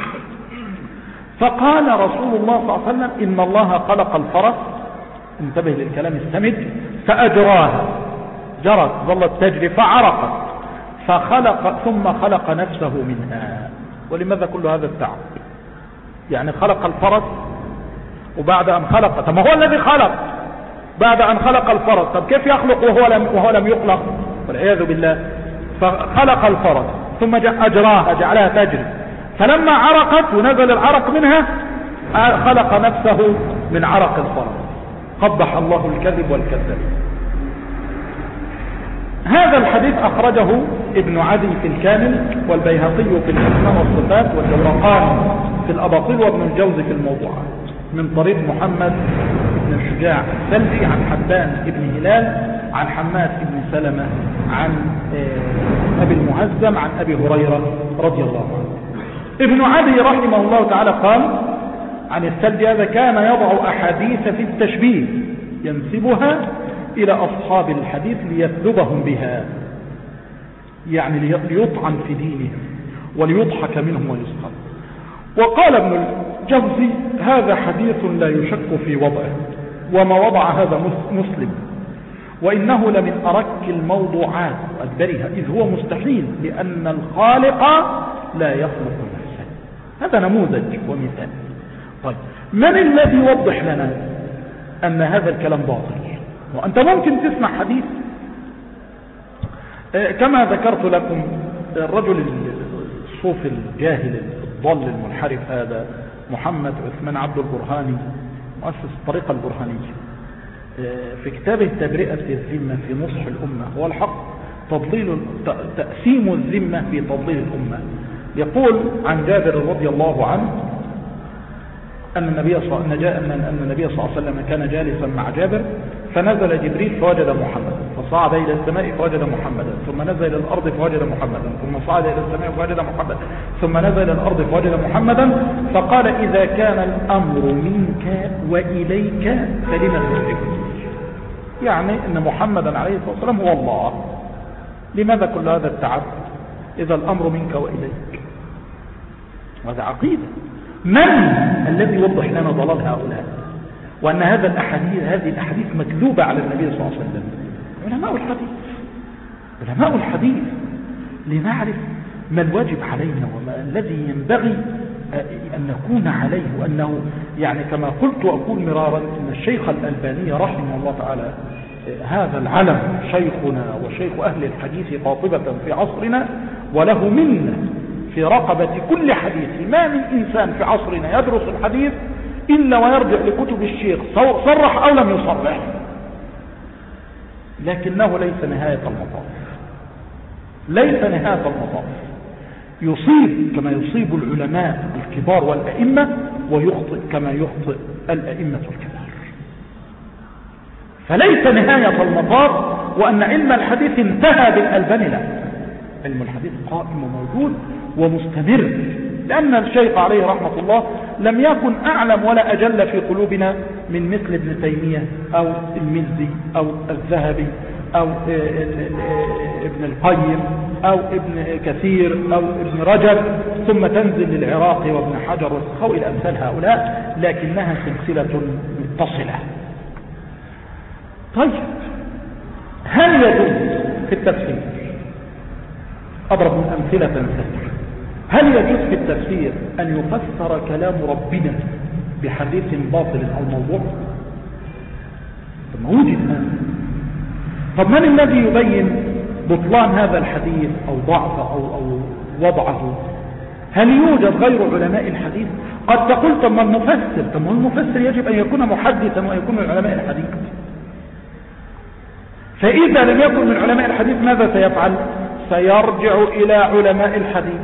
فقال رسول الله صلى الله عليه وسلم إن الله خلق الفرس، انتبه للكلام السمج، فأجراها، جرت ظلت تجري فعرقت، فخلق ثم خلق نفسه منها. ولماذا كل هذا التعب؟ يعني خلق الفرس وبعد أن خلق، طب ما هو الذي خلق بعد أن خلق الفرس، طب كيف يخلق وهو لم, وهو لم يخلق؟ والعياذ بالله. فخلق الفرس ثم أجراها، جعلها تجري، فلما عرقت ونزل العرق منها خلق نفسه من عرق الفرس. قبح الله الكذب والكذب. هذا الحديث أخرجه ابن عدي في الكامل، والبيهقي في الأسماء والصفات، والجورقاني في الأباطيل، وابن الجوزي في الموضوعات، من طريق محمد بن الشجاع الثلجي عن حبان بن هلال عن حماد بن سلمة عن أبي المهزم عن أبي هريرة رضي الله عنه. ابن عدي رحمه الله تعالى قال عن الثلجي هذا كان يضع أحاديث في التشبيه ينسبها إلى أصحاب الحديث ليكذبهم بها، يعني ليطعن في دينهم وليضحك منهم ويسخر. وقال ابن الجوزي هذا حديث لا يشك في وضعه، وما وضع هذا مسلم، وإنه لمن أرك الموضوعات وأكبرها، إذ هو مستحيل لأن الخالق لا يخلق نفسه. هذا نموذج ومثال. طيب من الذي يوضح لنا أن هذا الكلام باطل؟ وأنت ممكن تسمع حديث كما ذكرت لكم، الرجل الصوفي الجاهل الضال المنحرف هذا محمد عثمان عبد البرهاني مؤسس الطريقة البرهانية، في كتابه تبرئة الذمة في نصح الأمة، هو الحق تضليل تقسيم الذمة في تضليل الأمة، يقول عن جابر رضي الله عنه أن النبي صلى الله عليه وسلم كان جالسا مع جابر، فنزل جبريل فوجد محمدا، فصعد إلى السماء فوجد محمدا، ثم نزل إلى الأرض فوجد محمدا، ثم صعد إلى السماء فوجد محمدا، ثم نزل إلى الأرض فوجد محمدا، فقال إذا كان الأمر منك وإليك فلما تشرك؟ يعني أن محمدا عليه الصلاة والسلام هو الله، لماذا كل هذا التعب إذا الأمر منك وإليك؟ وهذا عقيدة. من الذي يوضح لنا ضلال هؤلاء وأن هذا الأحاديث هذه الأحاديث مكذوبة على النبي صلى الله عليه وسلم؟ علماء الحديث. علماء الحديث لنعرف ما الواجب علينا وما الذي ينبغي أن نكون عليه، وأنه يعني كما قلت وأقول مرارا أن الشيخ الألباني رحمه الله تعالى هذا العلم شيخنا وشيخ أهل الحديث قاطبة في عصرنا، وله منة في رقبة كل حديث. ما من إنسان في عصرنا يدرس الحديث إلا ويرجع لكتب الشيخ صرح أو لم يصرح، لكنه ليس نهاية المطاف، ليس نهاية المطاف. يصيب كما يصيب العلماء الكبار والأئمة، ويخطئ كما يخطئ الأئمة الكبار. فليس نهاية المطاف وأن علم الحديث انتهى بالألباني، لا، علم الحديث قائم وموجود ومستمر، لأن الشيخ عليه رحمة الله لم يكن أعلم ولا أجل في قلوبنا من مثل ابن تيمية أو المزي أو الذهبي أو ابن القيم أو ابن كثير أو ابن رجب، ثم تنزل للعراقي وابن حجر والسخاوي إلى أمثال هؤلاء، لكنها سلسلة متصلة. طيب هل يجوز في التفسير، أضرب من أمثلة سهلة، هل يجوز في التفسير أن يفسر كلام ربنا بحديث باطل أو موضوع؟ طب ما وجد هذا. طب من الذي يبين بطلان هذا الحديث أو ضعفه أو, أو وضعه؟ هل يوجد غير علماء الحديث؟ قد تقول طب ما المفسر، طب ما المفسر يجب أن يكون محدثا ويكون من علماء الحديث. فإذا لم يكن من علماء الحديث ماذا سيفعل؟ سيرجع إلى علماء الحديث.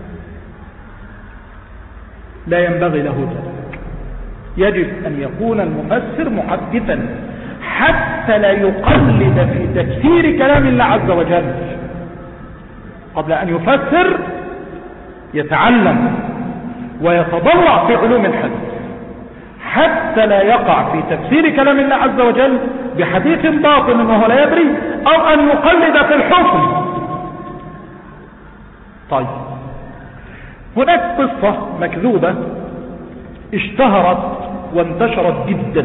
لا ينبغي له ذلك. يجب أن يكون المفسر محدثا حتى لا يقلد في تفسير كلام الله عز وجل. قبل أن يفسر يتعلم ويتضرع في علوم الحديث حتى لا يقع في تفسير كلام الله عز وجل بحديث باطل وهو لا يدري، أو أن يقلد في الحكم. طيب هناك قصة مكذوبة اشتهرت وانتشرت جدا،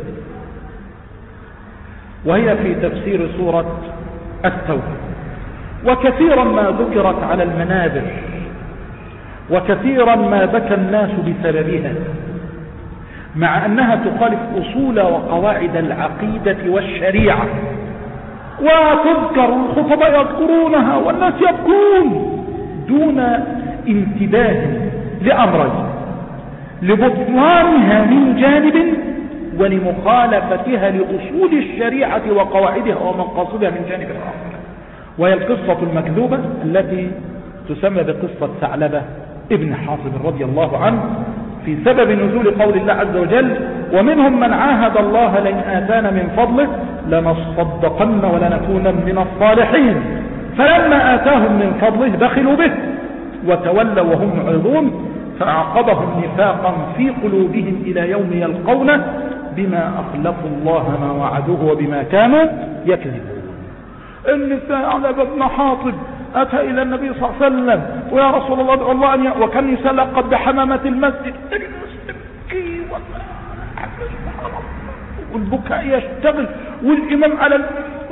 وهي في تفسير سورة التوبة، وكثيرا ما ذكرت على المنابر، وكثيرا ما بكى الناس بسببها، مع أنها تخالف أصول وقواعد العقيدة والشريعة، وتذكر الخطباء يذكرونها والناس يبكون دون انتباه لأمرين: لبطلانها من جانب، ولمخالفتها لأصول الشريعة وقواعدها ومقاصدها من جانب آخر. وهي القصة المكذوبة التي تسمى بقصة ثعلبة ابن حاطب رضي الله عنه، في سبب نزول قول الله عز وجل: ومنهم من عاهد الله لئن آتانا من فضله لنصدقن ولنكونن من الصالحين، فلما آتاهم من فضله بخلوا به وتولوا وهم معرضون، فأعقبهم نفاقا في قلوبهم إلى يوم يلقونه بما أخلفوا الله ما وعدوه وبما كانوا يكذبون. إن ثعلبة بن حاطب أتى إلى النبي صلى الله عليه وسلم: ويا رسول الله ادعو الله أن ي... وكان يسلقب بحمامة المسجد، والبكاء يشتغل والإمام على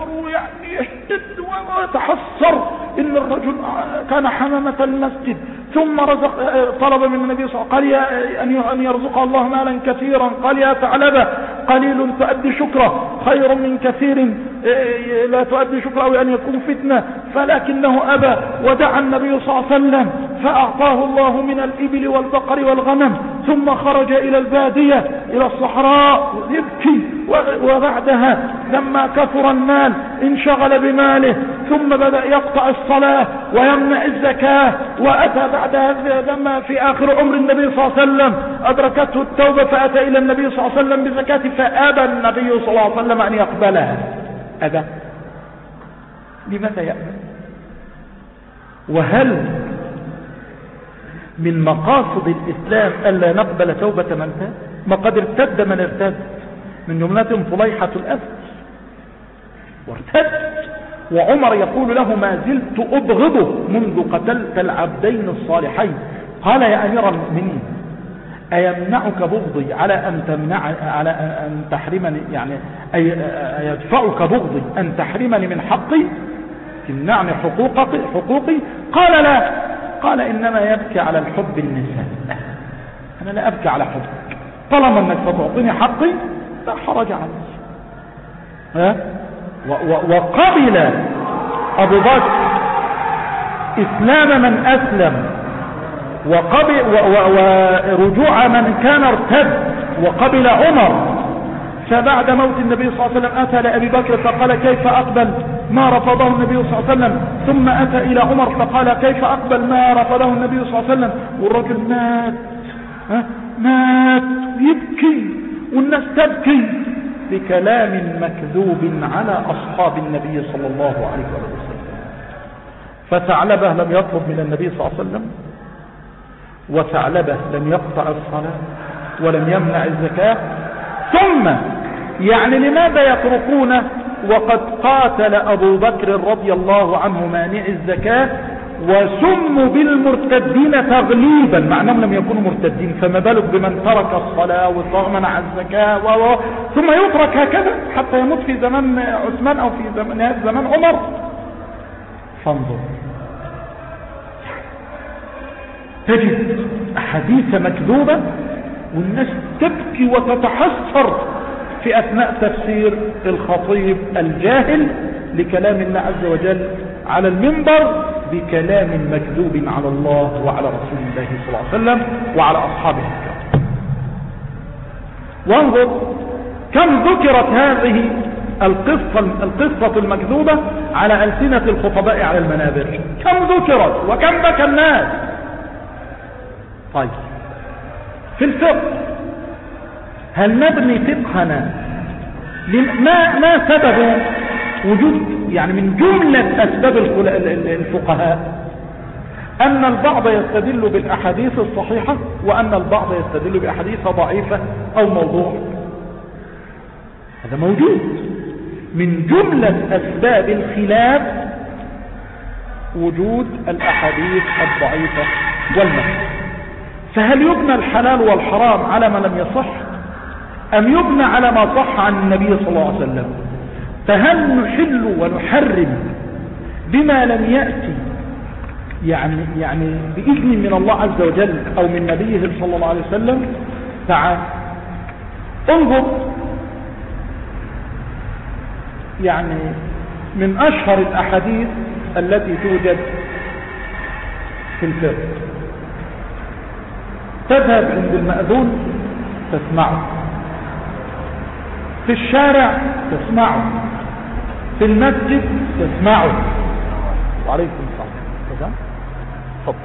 يشتد ويتحسر إن الرجل كان حمامة المسجد ثم رزق طلب من النبي صلى الله عليه وسلم قال أن يرزق الله مالا كثيرا. قال يا ثعلبة قليل تؤدي شكره خير من كثير لا تؤدي شكره أو أن يكون فتنة. فلكنه أبى ودعا النبي صلى الله عليه وسلم فأعطاه الله من الإبل والبقر والغنم ثم خرج إلى البادية إلى الصحراء يبكي. وبعدها لما كثر المال انشغل بماله ثم بدأ يقطع الصلاة ويمنع الزكاة. وأتى بعدها لما في آخر عمر النبي صلى الله عليه وسلم أدركته التوبة فأتى إلى النبي صلى الله عليه وسلم بزكاة فأبى النبي صلى الله عليه وسلم أن يقبلها. أبى. لماذا يأبى؟ وهل من مقاصد الإسلام ألا نقبل توبة من تاب؟ ما قد ارتد من ارتد من جملة طليحة الأسد وارتد. وعمر يقول له ما زلت أبغضه منذ قتلت العبدين الصالحين. قال يا أمير المؤمنين أيمنعك بغضي على أن تمنع على أن تحرمني يعني أي يدفعك بغضي أن تحرمني من حقي تمنعني حقوقي حقوقي؟ قال لا. قال إنما يبكي على الحب النساء. أنا لا أبكي على حبك طالما أنك ستعطيني حقي لا حرج علي. ها وقبل أبو بكر إسلام من أسلم وقبل ورجوع من كان ارتد وقبل عمر. فبعد موت النبي صلى الله عليه وسلم أتى لأبي بكر فقال كيف أقبل ما رفضه النبي صلى الله عليه وسلم. ثم أتى إلى عمر فقال كيف أقبل ما رفضه النبي صلى الله عليه وسلم. والرجل مات ها مات يبكي والناس تبكي بكلام مكذوب على أصحاب النبي صلى الله عليه وسلم. فثعلبة لم يطلب من النبي صلى الله عليه وسلم وثعلبة لم يقطع الصلاة ولم يمنع الزكاة. ثم يعني لماذا يتركونه وقد قاتل أبو بكر رضي الله عنه مانع الزكاة وسموا بالمرتدين تغليبا مع أنهم لم يكونوا مرتدين فما بالك بمن ترك الصلاة ومنع الزكاة و... ثم يترك هكذا حتى يموت في زمان عثمان أو في زمان, زمان عمر. فانظر تجد أحاديث مكذوبة والناس تبكي وتتحسر في أثناء تفسير الخطيب الجاهل لكلام الله عز وجل على المنبر بكلام مكذوب على الله وعلى رسول الله صلى الله عليه وسلم وعلى أصحابه الكرام. وانظر كم ذكرت هذه القصة, القصة المكذوبة على ألسنة الخطباء على المنابر. كم ذكرت وكم بكى الناس. طيب في الفقه هل نبني فقهنا ما, ما سبب وجود يعني من جملة أسباب الفقهاء أن البعض يستدل بالأحاديث الصحيحة وأن البعض يستدل بأحاديث ضعيفة أو موضوع. هذا موجود من جملة أسباب الخلاف وجود الأحاديث الضعيفة والمكروه. فهل يبنى الحلال والحرام على ما لم يصح أم يبنى على ما صح عن النبي صلى الله عليه وسلم؟ فهل نحل ونحرم بما لم يأتي يعني, يعني بإذن من الله عز وجل أو من نبيه صلى الله عليه وسلم؟ تعال انظر يعني من أشهر الأحاديث التي توجد في الفقه تذهب عند المأذون تسمعه في الشارع تسمعه في المسجد تسمعه. وعليكم السلام كذا تفضل.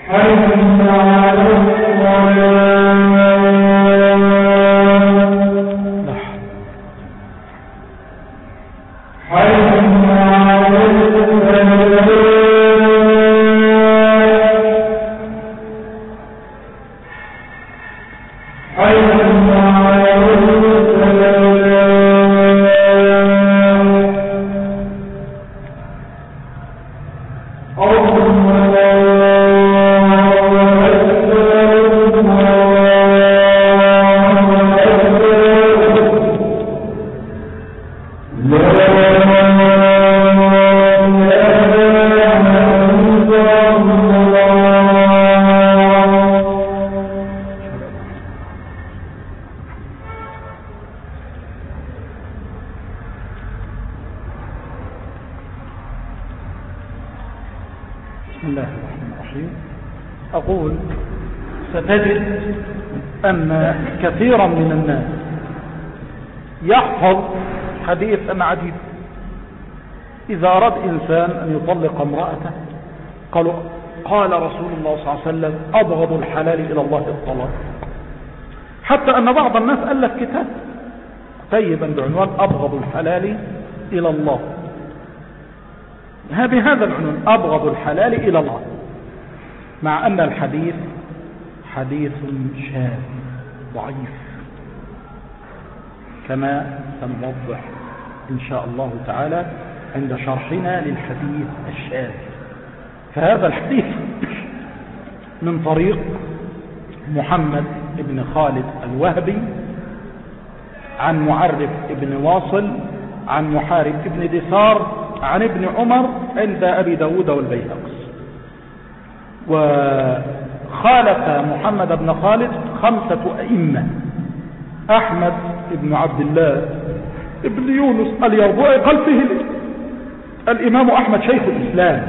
بسم الله الرحمن الرحيم. أقول ستجد أن كثيرا من الناس يحفظ حديثا عجيب. إذا أراد إنسان أن يطلق امرأته قالوا قال رسول الله صلى الله عليه وسلم أبغض الحلال إلى الله الطلاق. حتى أن بعض الناس ألف كتاب طيبا بعنوان أبغض الحلال إلى الله، بهذا العنوان أبغض الحلال إلى الله، مع أن الحديث حديث شاذ ضعيف كما سنوضح إن شاء الله تعالى عند شرحنا للحديث الشاذ. فهذا الحديث من طريق محمد بن خالد الوهبي عن معرف بن واصل عن محارب بن دثار عن ابن عمر عند أبي داود والبيهقي. وخالف محمد بن خالد خمسة أئمة: أحمد بن عبد الله ابن يونس اليربوعي، قال فيه الإمام أحمد شيخ الإسلام،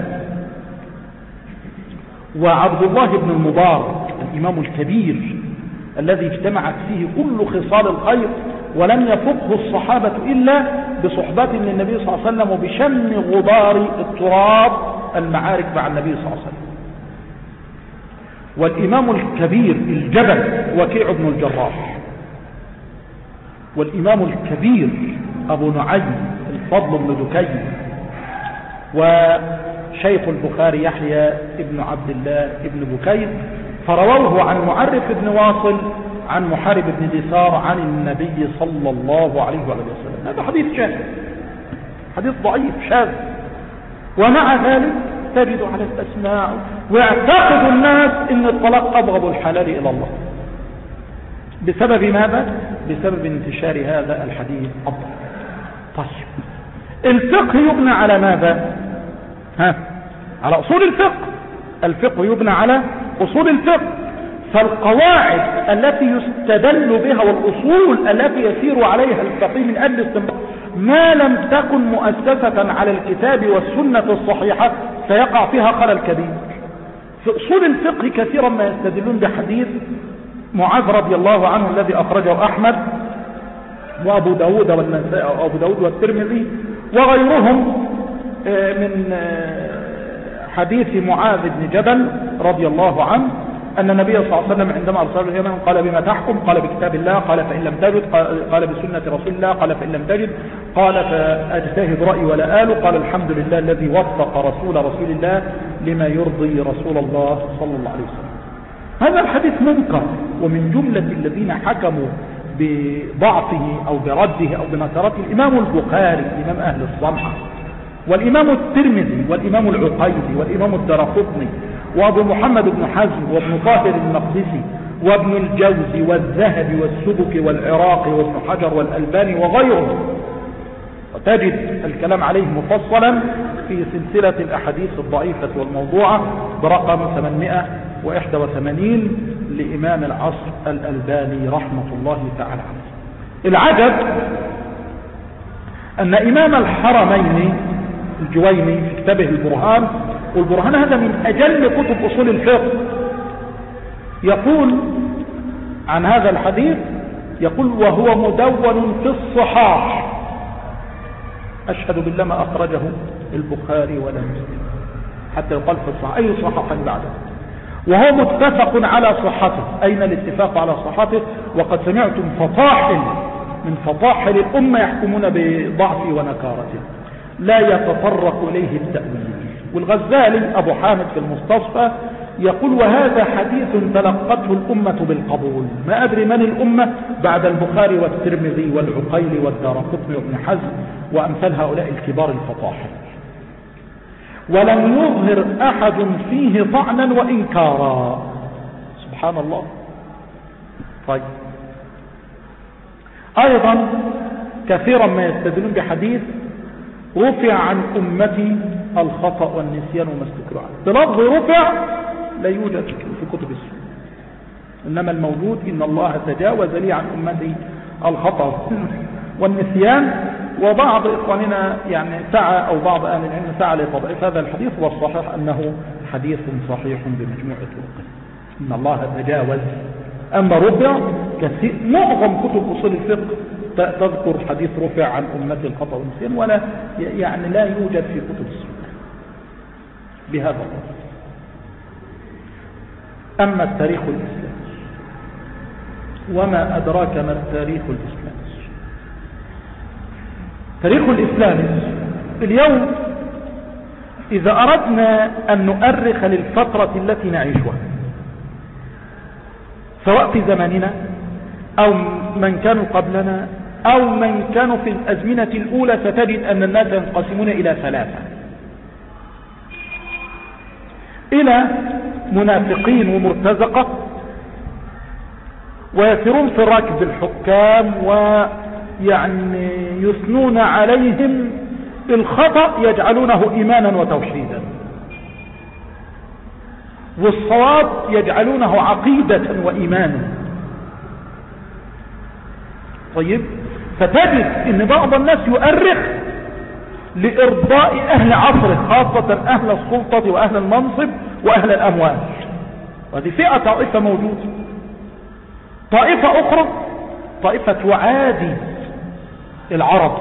وعبد الله بن المبارك الإمام الكبير الذي اجتمعت فيه كل خصال الخير ولم يفقه الصحابة إلا بصحبة للنبي صلى الله عليه وسلم وبشم غبار التراب المعارك مع النبي صلى الله عليه وسلم. والإمام الكبير الجبل وكيع بن الجراح، والإمام الكبير أبو نعيم الفضل بن دكين، وشيخ البخاري يحيى بن عبد الله بن بكير، فرووه عن معرف بن واصل عن محارب بن دثار عن النبي صلى الله عليه وسلم. هذا حديث شاذ، حديث ضعيف شاذ، ومع ذلك تجد على الأسماع ويعتقد الناس ان الطلاق أبغض الحلال إلى الله. بسبب ماذا؟ بسبب انتشار هذا الحديث الضعيف. طيب الفقه يبنى على ماذا؟ ها؟ على أصول الفقه. الفقه يبنى على أصول الفقه، فالقواعد التي يستدل بها والأصول التي يسير عليها الفقيه من أجل استنباط ما لم تكن مؤسسة على الكتاب والسنة الصحيحة سيقع فيها خلل كبير. في أصول الفقه كثيرا ما يستدلون بحديث معاذ رضي الله عنه الذي أخرجه أحمد وأبو داود والنسائي أو أبو داود والترمذي وغيرهم من حديث معاذ بن جبل رضي الله عنه أن النبي صلى الله عليه وسلم عندما أرسله اليمن قال: بما تحكم؟ قال: بكتاب الله. قال: فإن لم تجد؟ قال: بسنة رسول الله. قال: فإن لم تجد؟ قال: فأجتهد رأيي ولا آل. قال: الحمد لله الذي وفق رسول رسول الله لما يرضي رسول الله صلى الله عليه وسلم. هذا الحديث منكر، ومن جملة الذين حكموا بضعفه أو برده أو بنكرته الإمام البخاري إمام أهل الصنعة، والإمام الترمذي، والإمام العقيلي، والإمام الدرقطني، وأبو محمد بن حزم، وابن طاهر المقدسي، وابن الجوزي، والذهبي، والسبكي، والعراقي، وابن حجر، والألباني وغيرهم. وتجد الكلام عليه مفصلا في سلسلة الأحاديث الضعيفة والموضوعة برقم ثمانمائة وواحد وثمانين لإمام العصر الألباني رحمة الله تعالى عليه. العجب أن إمام الحرمين الجويني في كتابه البرهان، والبرهان هذا من أجل كتب أصول الفقه، يقول عن هذا الحديث، يقول: وهو مدون في الصحاح. أشهد بالله ما أخرجه البخاري ولا مسلم، حتى يقال في الصحاح أي صحاح بعده. وهو متفق على صحته. أين الاتفاق على صحته؟ وقد سمعتم فطاحل من فطاحل الأمة يحكمون بضعفه ونكارته، لا يتطرق إليه التأويل. والغزالي أبو حامد في المستصفى يقول وهذا حديث تلقته الأمة بالقبول. ما أدري من الأمة بعد البخاري والترمذي والعقيل والدارقطني وابن حزم وأمثال هؤلاء الكبار الفطاحل، ولم يظهر أحد فيه طعنا وإنكارا. سبحان الله. طيب، أيضا كثيرا ما يستدلون بحديث رفع عن أمتي الخطأ والنسيان وما استكروا عنه. بلفظ رفع لا يوجد في كتب السنة، إنما الموجود إن الله تجاوز لي عن أمتي الخطأ والنسيان. وبعض إخواننا يعني سعى أو بعض أهل العلم سعى لتضعيف هذا الحديث، والصحيح أنه حديث صحيح بمجموع طرقه. إن الله تجاوز. أما رفع كثير معظم كتب أصول الفقه تذكر حديث رفع عن أمتي الخطأ والنسيان، ولا يعني لا يوجد في كتب السنة بهذا الوصف. أما التاريخ الإسلامي، وما أدراك ما التاريخ الإسلامي. تاريخ الإسلام اليوم إذا أردنا أن نؤرخ للفترة التي نعيشها، سواء في زماننا أو من كانوا قبلنا أو من كانوا في الأزمنة الأولى، ستجد أن الناس ينقسمون إلى ثلاثة: إلى منافقين ومرتزقة ويسيرون في ركب الحكام ويعني يثنون عليهم الخطأ يجعلونه إيمانا وتوحيدا، والصواب يجعلونه عقيدة وإيمانا. طيب، فتجد ان بعض الناس يؤرخ لإرضاء أهل عصره، خاصة أهل السلطة وأهل المنصب وأهل الأموال. وهذه فئة طائفة موجودة. طائفة أخرى طائفة تعادي العرب،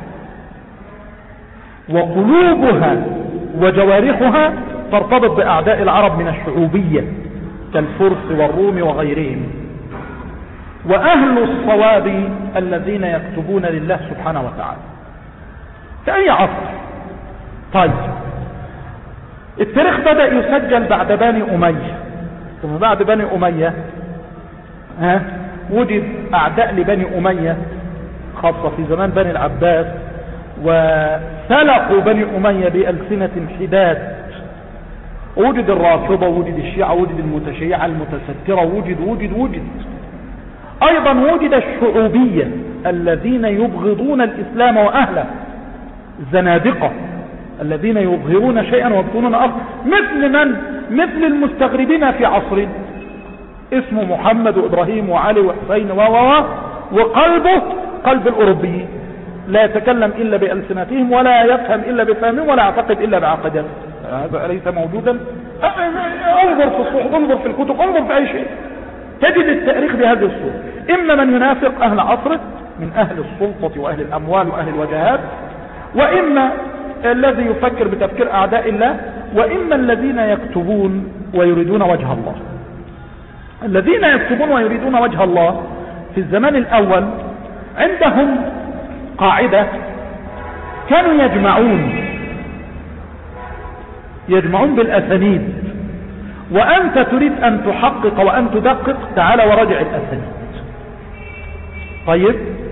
وقلوبها وجوارحها ترتبط بأعداء العرب من الشعوبية كالفرس والروم وغيرهم، وأهل الصواب الذين يكتبون لله سبحانه وتعالى في أي عصر. طيب، التاريخ بدأ يسجل بعد بني أمية. ثم بعد بني أمية ها وجد أعداء لبني أمية، خاصة في زمان بني العباس، وسلقوا بني أمية بألسنة حداد. وجد الرافضة، وجد الشيعة، وجد المتشيعة المتسترة، وجد وجد وجد أيضا وجد الشعوبية الذين يبغضون الإسلام وأهله، الزنادقة الذين يظهرون شيئا ويبطنون آخر، مثل من؟ مثل المستغربين في عصرنا، اسمه محمد وإبراهيم وعلي وحسين و و وقلبه قلب الأوروبيين، لا يتكلم إلا بألسنتهم ولا يفهم إلا بفهمهم ولا يعتقد إلا بعقيدته. هذا ليس موجودا. انظر في الصحف، انظر في الكتب، انظر في أي شيء، تجد التاريخ بهذه الصورة. إما من ينافق أهل عصره من أهل السلطة وأهل الأموال وأهل الوجهات، وإما الذي يفكر بتفكير أعداء الله، وإما الذين يكتبون ويريدون وجه الله. الذين يكتبون ويريدون وجه الله في الزمان الأول عندهم قاعدة، كانوا يجمعون يجمعون بالأسانيد. وأنت تريد أن تحقق وأن تدقق، تعال وراجع الأسانيد. طيب،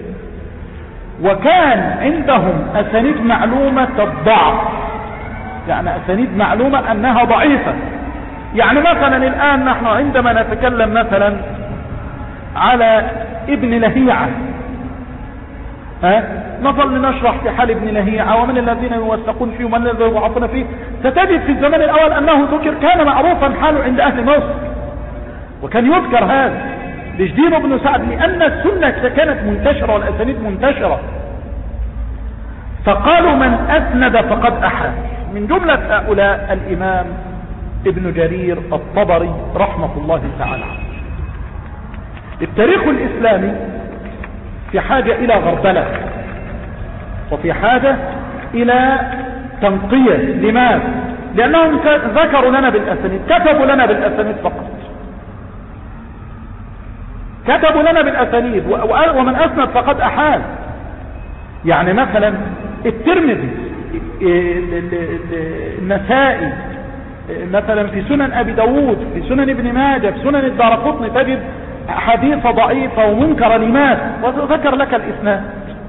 وكان عندهم أسانيد معلومة الضعف، يعني أسانيد معلومة أنها ضعيفة. يعني مثلا الآن نحن عندما نتكلم مثلا على ابن لهيعة، ها نظل نشرح في حال ابن لهيعة ومن الذين يوثقون فيه ومن الذين يضعفون فيه، ستجد في الزمان الأول أنه ذكر، كان معروفا حاله عند أهل مصر، وكان يذكر هذا لجدير بن سعد، لأن السنة كانت منتشرة والأسانيد منتشرة، فقالوا من أسند فقد أحد. من جملة هؤلاء الإمام ابن جرير الطبري رحمة الله تعالى. التاريخ الإسلامي في حاجة إلى غربلة، وفي حاجة إلى تنقية. لماذا؟ لأنهم ذكروا لنا بالأسانيد، كتبوا لنا بالأسانيد فقط، كتبوا لنا بالأسانيد، ومن أسند فقد أحال. يعني مثلا الترمذي، النسائي، مثلا في سنن أبي داود، في سنن ابن ماجه، في سنن الدارقطني تجد حديث ضعيفة ومنكر لماذا، وذكر لك الإسناد.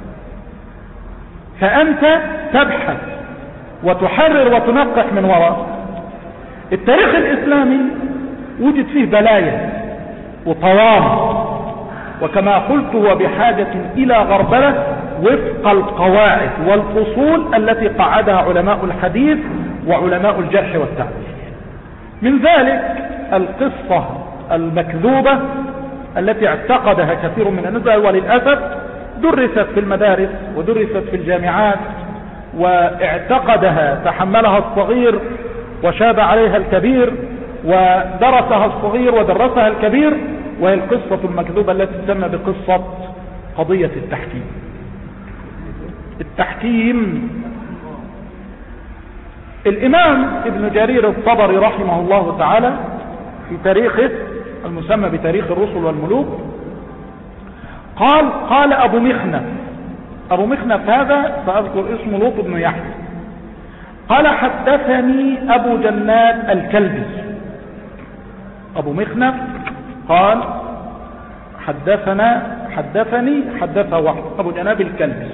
فأنت تبحث وتحرر وتنقح من وراء. التاريخ الإسلامي وجد فيه بلايا وطوام، وكما قلت هو بحاجة إلى غربلة وفق القواعد والأصول التي قعدها علماء الحديث وعلماء الجرح والتعديل. من ذلك القصة المكذوبة التي اعتقدها كثير من الناس، وللأسف درست في المدارس ودرست في الجامعات، واعتقدها تحملها الصغير وشاب عليها الكبير، ودرسها الصغير ودرسها الكبير، وهي القصة المكذوبة التي تسمى بقصة قضية التحكيم. التحكيم، الإمام ابن جرير الطبري رحمه الله تعالى في تاريخه المسمى بتاريخ الرسل والملوك قال قال أبو مخنف، أبو مخنف هذا سأذكر اسمه لوط بن يحيى، قال حدثني أبو جناد الكلبي. أبو مخنف قال حدثنا حدثني حدثه واحد أبو جناد الكلبي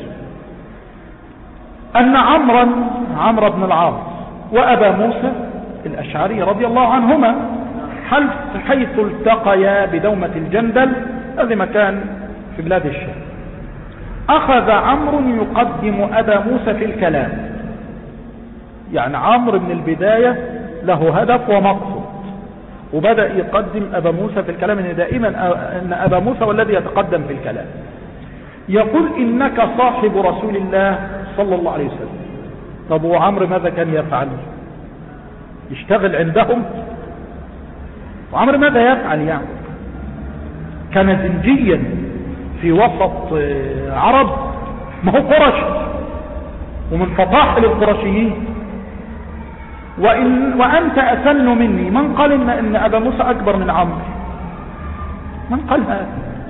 أن عمرا عمرو بن العاص وأبا موسى الأشعري رضي الله عنهما حيث التقيا بدومة الجندل، هذا مكان في بلاد الشام، أخذ عمرو يقدم أبا موسى في الكلام. يعني عمرو من البداية له هدف ومقصد، وبدأ يقدم أبا موسى في الكلام، إن دائما أن أبا موسى والذي يتقدم في الكلام. يقول إنك صاحب رسول الله صلى الله عليه وسلم. طب وعمرو ماذا كان يفعل؟ يشتغل عندهم؟ وعمرو ماذا يفعل؟ يعني كان زنجيا في وسط عرب، ما هو قرشي ومن فطاحل القرشيين، وإن وأنت أسن مني. من قال إن, إن أبا موسى أكبر من عمرو؟ من قال هذا؟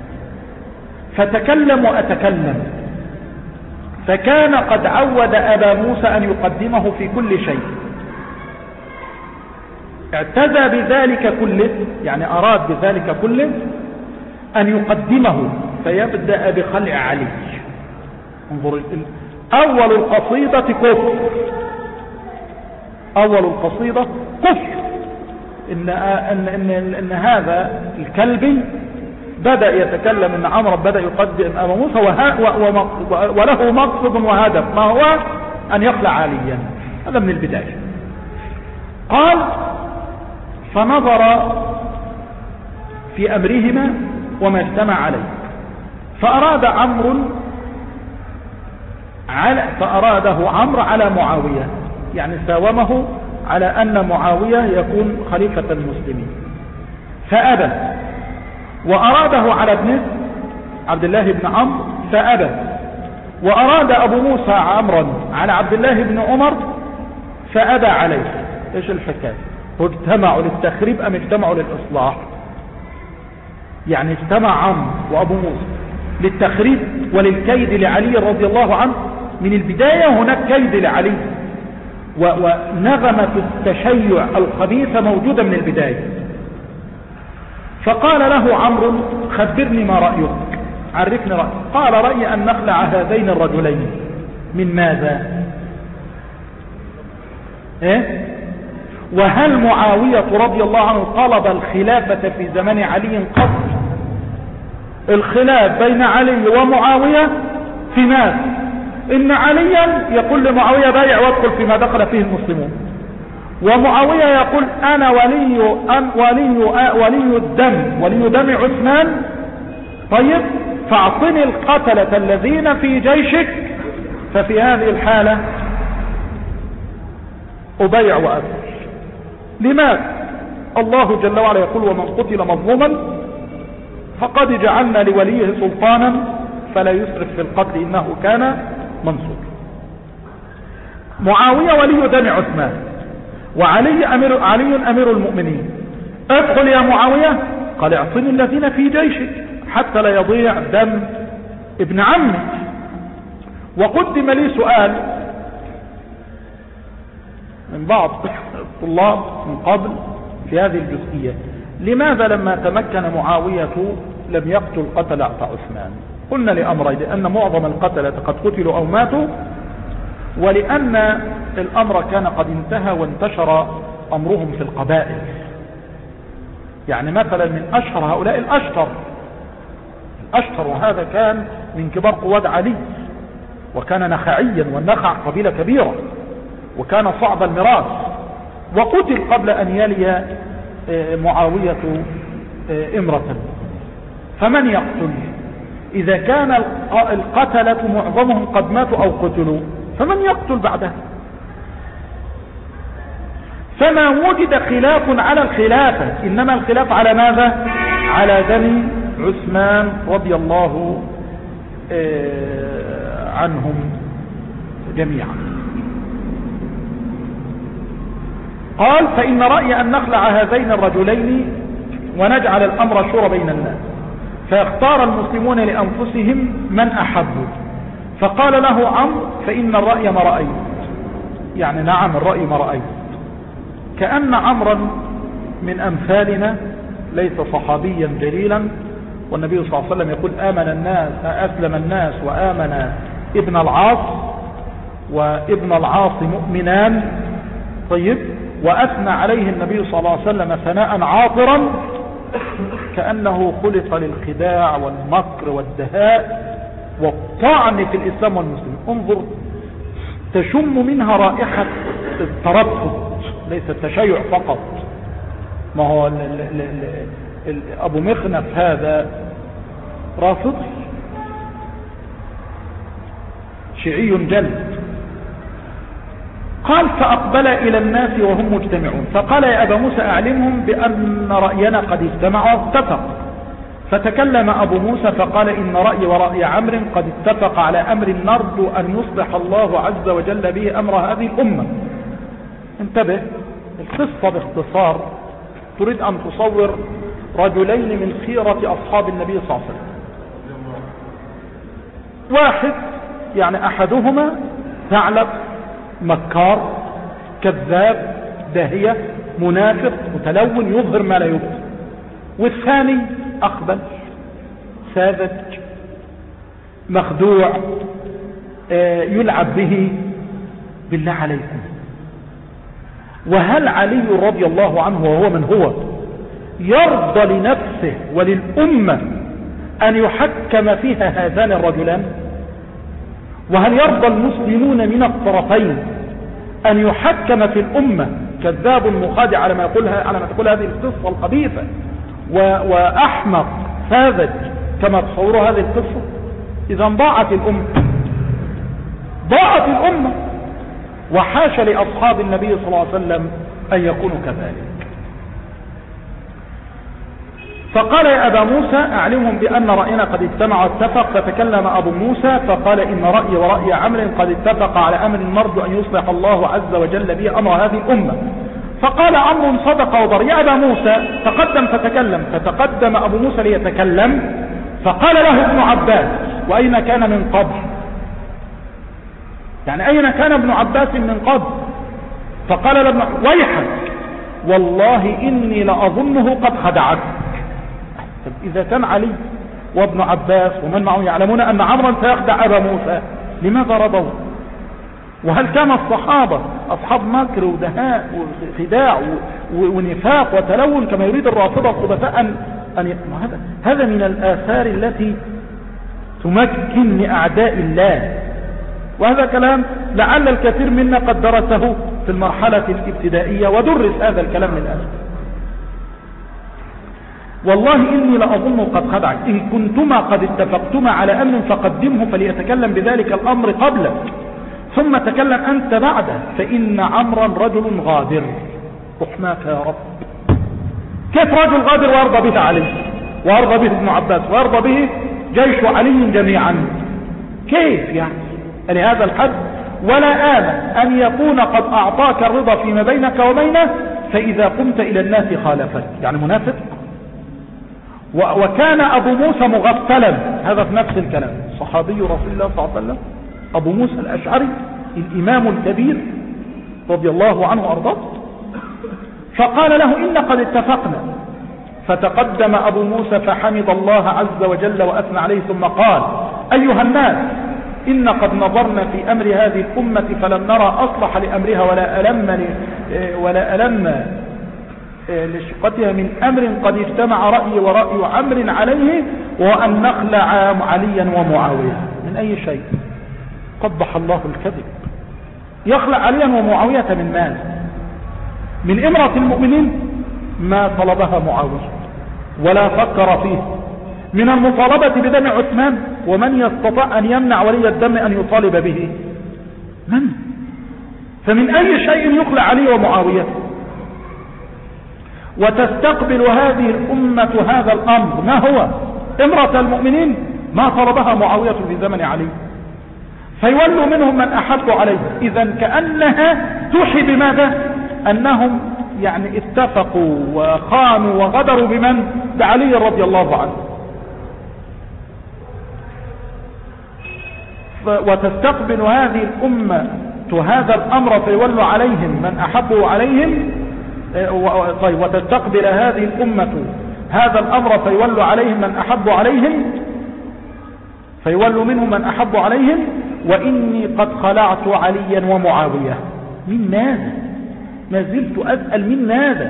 فتكلم وأتكلم، فكان قد عود أبا موسى أن يقدمه في كل شيء، اعتدى بذلك كله، يعني أراد بذلك كله أن يقدمه، فيبدأ بخلع علي. انظر، أول القصيدة كفر، أول القصيدة كفر، إن, إن, إن, إن هذا الكلبي بدأ يتكلم إن عمرو بدأ يقدم أبا موسى وله مقصد وهدف، ما هو أن يخلع عليا. هذا من البداية. قال فنظر في أمرهما وما اجتمع عليه، فأراد عمرو على فأراده عمرو على معاوية، يعني ساومه على أن معاوية يكون خليفة المسلمين، فأبى. وأراده على ابنه عبد الله بن عمرو فأبى. وأراد أبو موسى عمرا على عبد الله بن عمر فأبى عليه. إيش الحكاية؟ اجتمعوا للتخريب أم اجتمعوا للإصلاح؟ يعني اجتمع عمرو وأبو موسى للتخريب وللكيد لعلي رضي الله عنه. من البداية هناك كيد لعلي، ونغمة التشيع الخبيثة موجودة من البداية. فقال له عمرو خبرني ما رأيك، عرفني رأيك. قال رأيي أن نخلع هذين الرجلين. من ماذا؟ إيه؟ وهل معاوية رضي الله عنه طلب الخلافة في زمن علي قط؟ الخلاف بين علي ومعاوية في ماذا؟ إن عليا يقول لمعاوية بايع وادخل فيما دخل فيه المسلمون، ومعاوية يقول أنا ولي أن ولي ولي الدم ولي دم عثمان، طيب فاعطني القتلة الذين في جيشك، ففي هذه الحالة أبيع وأدخل. لماذا؟ الله جل وعلا يقول ومن قتل مظلوما فقد جعلنا لوليه سلطانا فلا يسرف في القتل إنه كان منصور. معاوية ولي دم عثمان، وعلي أمير, علي أمير المؤمنين، ادخل يا معاوية، قال اعطني الذين في جيشك حتى لا يضيع دم ابن عمك. وقدم لي سؤال من بعض الطلاب من قبل في هذه الجزئية: لماذا لما تمكن معاوية لم يقتل قتلة عثمان؟ قلنا لأمرين: لأن معظم القتلة قد قتلوا أو ماتوا، ولأن الأمر كان قد انتهى وانتشر أمرهم في القبائل. يعني مثلا من أشهر هؤلاء الأشتر الأشتر وهذا كان من كبار قواد علي، وكان نخعيا، والنخع قبيلة كبيرة، وكان صعب المراس، وقتل قبل أن يلي معاوية امرة. فمن يقتل؟ إذا كان القتلة معظمهم قد ماتوا أو قتلوا، فمن يقتل بعده؟ فما وجد خلاف على الخلافة، إنما الخلاف على ماذا؟ على دم عثمان رضي الله عنهم جميعا. قال: فإن رأي أن نخلع هذين الرجلين ونجعل الأمر شورى بين الناس، فيختار المسلمون لأنفسهم من أحبوا. فقال له عمرو: فإن الرأي ما رأيت. يعني نعم، الرأي ما رأيت. كأن عمرا من أمثالنا، ليس صحابيا جليلا، والنبي صلى الله عليه وسلم يقول: آمن الناس أسلم الناس وآمن ابن العاص، وابن العاص مؤمنان. طيب، وأثنى عليه النبي صلى الله عليه وسلم ثناء عاطرا، كأنه خلق للخداع والمكر والدهاء والطعن في الإسلام والمسلمين. انظر، تشم منها رائحة الترفض، ليس التشيع فقط. ما هو ال ال ال ال ال أبو مخنف هذا رافضي شيعي جلد. قال: فأقبل إلى الناس وهم مجتمعون، فقال: يا أبا موسى أعلمهم بأن رأينا قد اجتمع واتفق. فتكلم أبو موسى فقال: إن رأي ورأي عمرو قد اتفق على أمر نرجو أن يصلح الله عز وجل به أمر هذه الأمة. انتبه، القصة باختصار تريد أن تصور رجلين من خيرة أصحاب النبي صلى الله عليه وسلم. واحد يعني أحدهما ثعلب، مكار، كذاب، داهية، منافق، متلون، يظهر ما لا يظهر. والثاني أخبث، ساذج، مخدوع، يلعب به. بالله عليكم، وهل علي رضي الله عنه وهو من هو يرضى لنفسه وللأمة أن يحكم فيها هذان الرجلان؟ وهل يرضى المسلمون من الطرفين أن يحكم في الأمة كذاب مخادع على ما يقولها على ما تقول هذه القصة الخبيثة، وأحمق ساذج كما تصوروا هذه القصة؟ إذا ضاعت الأمة، ضاعت الأمة. وحاش لأصحاب النبي صلى الله عليه وسلم أن يكونوا كذلك. فقال: يا أبا موسى أعلمهم بأن رأينا قد اجتمع واتفق. فتكلم أبو موسى فقال: إن رأي ورأي عمرو قد اتفق على أمر نرجو أن يصلح الله عز وجل به أمر هذه الأمة. فقال عمرو: صدق وبر. يا أبا موسى تقدم فتكلم. فتقدم أبو موسى ليتكلم، فقال له ابن عباس: وأين كان من قبل؟ يعني أين كان ابن عباس من قبل؟ فقال له: ويحك، والله إني لأظنه قد خدعك. إذا كان علي وابن عباس ومن معه يعلمون أن عمرا سيخدع أبا موسى، لماذا رضوا؟ وهل كان الصحابة أصحاب مكر ودهاء وخداع ونفاق وتلون كما يريد الرافضة الخبثاء أن, أن ي... هذا هذا من الآثار التي تمكن لأعداء الله. وهذا كلام لعل الكثير منا قد درسه في المرحلة الابتدائية ودرس هذا الكلام للأسف. والله إني لأظن قد خدعك، إن كنتما قد اتفقتما على أمر فقدمه فليتكلم بذلك الأمر قبلك، ثم تكلم أنت بعده، فإن عمرا رجل غادر. رحماك يا رب، كيف رجل غادر ويرضى به علي ويرضى به ابن عباس ويرضى به جيش علي جميعا؟ كيف يعني لهذا الحد؟ ولا آمن أن يكون قد أعطاك الرضا فيما بينك وبينه، فإذا قمت إلى الناس خالفك، يعني منافق. وكان أبو موسى مغفلا، هذا في نفس الكلام، صحابي رسول الله صلى الله عليه وسلم أبو موسى الأشعري الإمام الكبير رضي الله عنه وأرضاه، فقال له إن قد اتفقنا. فتقدم أبو موسى فحمد الله عز وجل وأثنى عليه، ثم قال: أيها الناس، إن قد نظرنا في أمر هذه الأمة فلم نرى أصلح لأمرها ولا ألم ولا ألم لشقتها من أمر قد اجتمع رأي ورأي عمر عليه، وأن نخلع عليا ومعاوية. من أي شيء؟ قبح الله الكذب. يخلع عليا ومعاوية من ماذا؟ من إمرة المؤمنين؟ ما طلبها معاوية ولا فكر فيه. من المطالبة بدم عثمان، ومن يستطيع أن يمنع ولي الدم أن يطالب به؟ من؟ فمن أي شيء يخلع علي ومعاوية؟ وتستقبل هذه الأمة هذا الأمر، ما هو؟ إمرة المؤمنين ما طلبها معاوية في زمن علي، فيولوا منهم من أحب عليه. إذا كأنها توحي بماذا؟ أنهم يعني اتفقوا وخانوا وغدروا بمن؟ بعلي رضي الله عنه. وتستقبل هذه الأمة هذا الأمر فيولوا عليهم من أحبوا عليهم. طيب، وتستقبل هذه الأمة هذا الأمر فيولوا عليهم من أحبوا عليهم فيولوا منهم من أحبوا عليهم وإني قد خلعت عليا ومعاوية. من ماذا؟ ما زلت أسأل من ماذا؟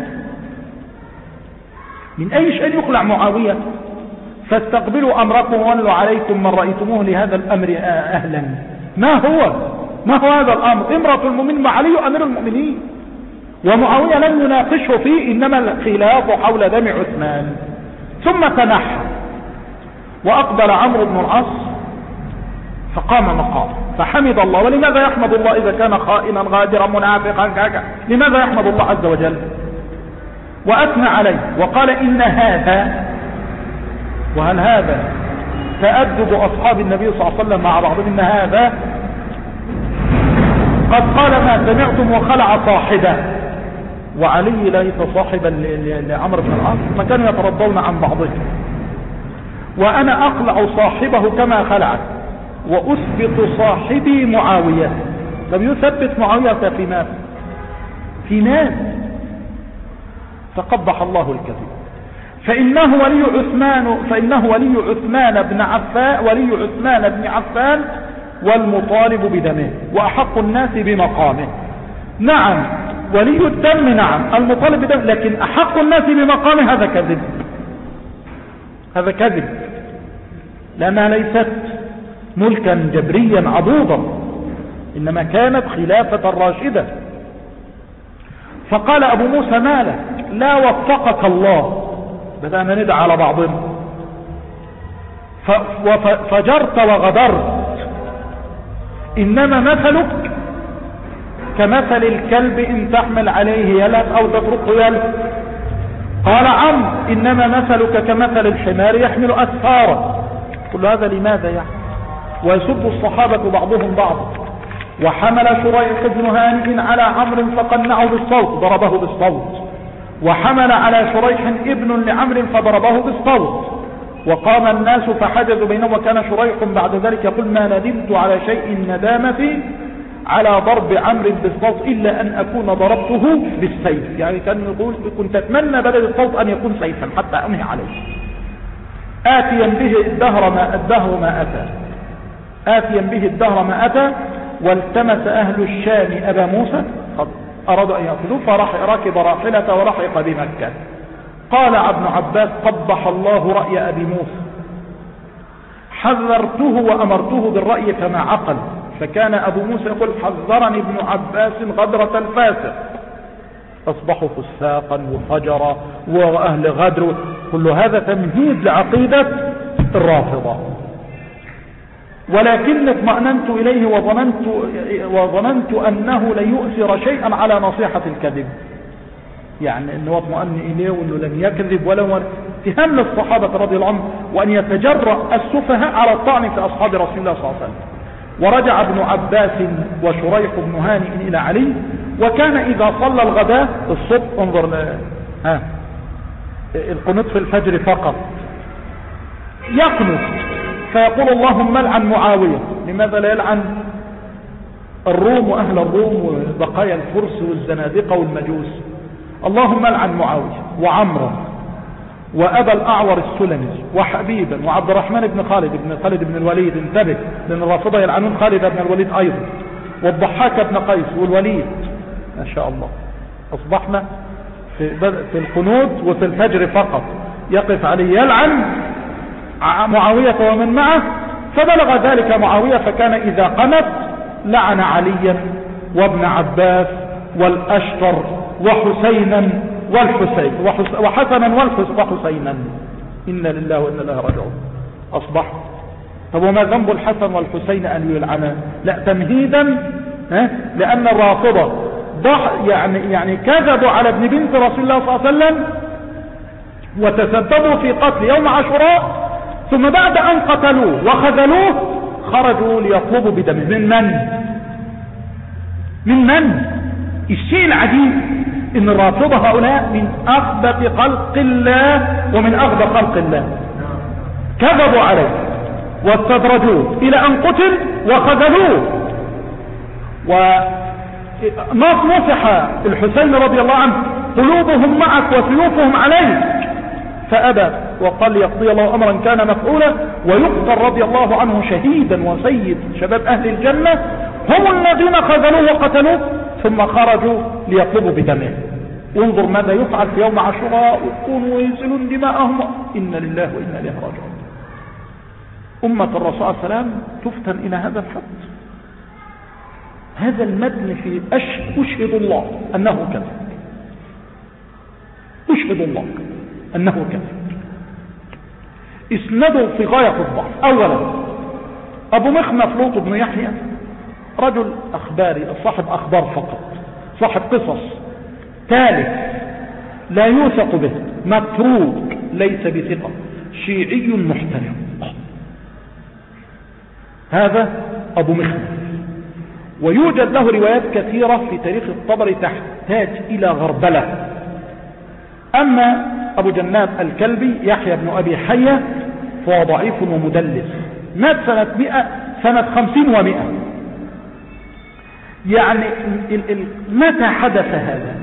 من أي شيء يخلع معاوية؟ فاستقبلوا أمركم وولوا عليكم من رأيتموه لهذا الأمر أهلا. ما هو؟ ما هو هذا الأمر؟ امرة المؤمن مع علي أمير المؤمنين، ومعاوية لم يناقشه فيه، إنما الخلاف حول دم عثمان. ثم تنحى وأقبل عمرو بن العاص فقام مقام فحمد الله. ولماذا يحمد الله إذا كان خائنا غادرا منافقا كاكا؟ لماذا يحمد الله عز وجل؟ وأثنى عليه وقال: إن هذا، وهل هذا تأدب أصحاب النبي صلى الله عليه وسلم مع بعضهم، إن هذا قد قال ما سمعتم وخلع صاحبه. وعلي ليس صاحبا لعمرو بن العاص، ما كانوا يترضون عن بعضهم. وأنا أخلع صاحبه كما خلعت وأثبت صاحبي معاوية. لم يثبت معاوية في ماذا؟ في ماذا؟ فقبح الله الكذب. فإنه ولي عثمان فإنه ولي عثمان بن عفان ولي عثمان بن عفان والمطالب بدمه وأحق الناس بمقامه. نعم ولي الدم، نعم المطالب بدمه، لكن أحق الناس بمقامه هذا كذب. هذا كذب، لأنها ليست ملكا جبريا عضوضا، إنما كانت خلافة راشدة. فقال أبو موسى: مالك؟ لا وفقك الله. بدأنا ندعى على بعضنا. فجرت وغدرت، إنما مثلك كمثل الكلب إن تحمل عليه يلهث أو تتركه يلهث. قال عمرو: إنما مثلك كمثل الحمار يحمل أسفارا. كل هذا لماذا يعني؟ ويسب الصحابة بعضهم بعضا. وحمل شريح بن هانئ على عمرو فقنعه بالصوت، ضربه بالصوت. وحمل على شريح ابن لعمرو فضربه بالصوت. وقام الناس فحجزوا بينهم، وكان شريح بعد ذلك يقول: ما ندمت على شيء ندامتي على ضرب عمرو بالصوت إلا أن أكون ضربته بالسيف. يعني كان يقول: كنت أتمنى بدل الصوت أن يكون سيفا حتى أنهي عليه. آتيا به الدهر ما الدهر ما أتى آتيا به الدهر ما أتى والتمس أهل الشام أبا موسى قد أرادوا أن يأخذوه، فرح ركب راحلة ولحق بمكة. قال ابن عباس: قبح الله رأي أبي موسى، حذرته وأمرته بالرأي كما عقل. فكان أبو موسى يقول: حذرني ابن عباس غدرة الفاسق. أصبحوا فساقا وفجرا وأهل غدر. كل هذا تمهيد لعقيدة الرافضة. ولكن اطمأننت إليه وظننت, وظننت أنه ليؤثر شيئا على نصيحة الكذب، يعني أنه اطمأن إليه وأنه لم يكذب ولو اتهام للصحابة رضي الله عنهم، وأن يتجرأ السفهاء على الطعن في أصحاب رسول الله صلى الله عليه وسلم. ورجع ابن عباس وشريح بن هانئ إلى علي، وكان إذا صلى الغداء الصبح، انظر ها القنوت في الفجر فقط، يقنط فيقول اللهم العن معاوية. لماذا لا يلعن الروم وأهل الروم وبقايا الفرس والزنادقة والمجوس؟ اللهم العن معاوية وعمرا وأبا الأعور السلمي وحبيبا وعبد الرحمن بن خالد بن خالد بن الوليد، انتبه لأن الرافضة يلعنون خالد بن الوليد أيضا، والضحاك بن قيس والوليد. ما شاء الله أصبحنا في, في القنوت وفي الفجر فقط يقف عليه يلعن معاوية ومن معه. فبلغ ذلك معاوية فكان إذا قنت لعن عليا وابن عباس والأشتر وحسينا والحسين وحسنا وحسينا. إنا لله وإنا إليه راجعون. أصبح طب وما ذنب الحسن والحسين أن يلعنا؟ لا، تمهيدا ها؟ لأن الرافضة ضح يعني يعني كذبوا على ابن بنت رسول الله صلى الله عليه وسلم وتسببوا في قتل يوم عاشوراء، ثم بعد أن قتلوه وخذلوه خرجوا ليطلبوا بدمه. من من؟ من من؟ الشيء العجيب ان الرافضة هؤلاء من اخبث خلق الله ومن اغبى خلق الله، كذبوا عليه واستدرجوه الى ان قتل وخذلوه، ونصح الحسين رضي الله عنه قلوبهم معك وسيوفهم عليك فأبى وقال يقضي الله أمرا كان مفعولا ويقتل رضي الله عنه شهيدا وسيد شباب أهل الجنة. هم الذين خذلوه وقتلوه ثم خرجوا ليطلبوا بدمه. انظر ماذا يفعل في يوم عاشوراء، ويكونوا وينزلون دماءهم. إنا لله وإنا إليه راجعون. أمة الرسول صلى الله عليه وسلم تفتن إلى هذا الحد. هذا المتن في أشهد الله أنه كذب، أشهد الله أنه كذب. اسنده في غاية الضعف. أولا أبو مخنف لوط بن يحيى رجل أخباري، صاحب أخبار فقط، صاحب قصص. ثالث لا يوثق به، متروك، ليس بثقة، شيعي محترم. هذا أبو مخنف. ويوجد له روايات كثيرة في تاريخ الطبري تحتاج إلى غربلة. أما أبو جناب الكلبي يحيى بن أبي حية فهو ضعيف ومدلس، مات سنة مئة سنة خمسين ومئة. يعني ال ال متى حدث هذا؟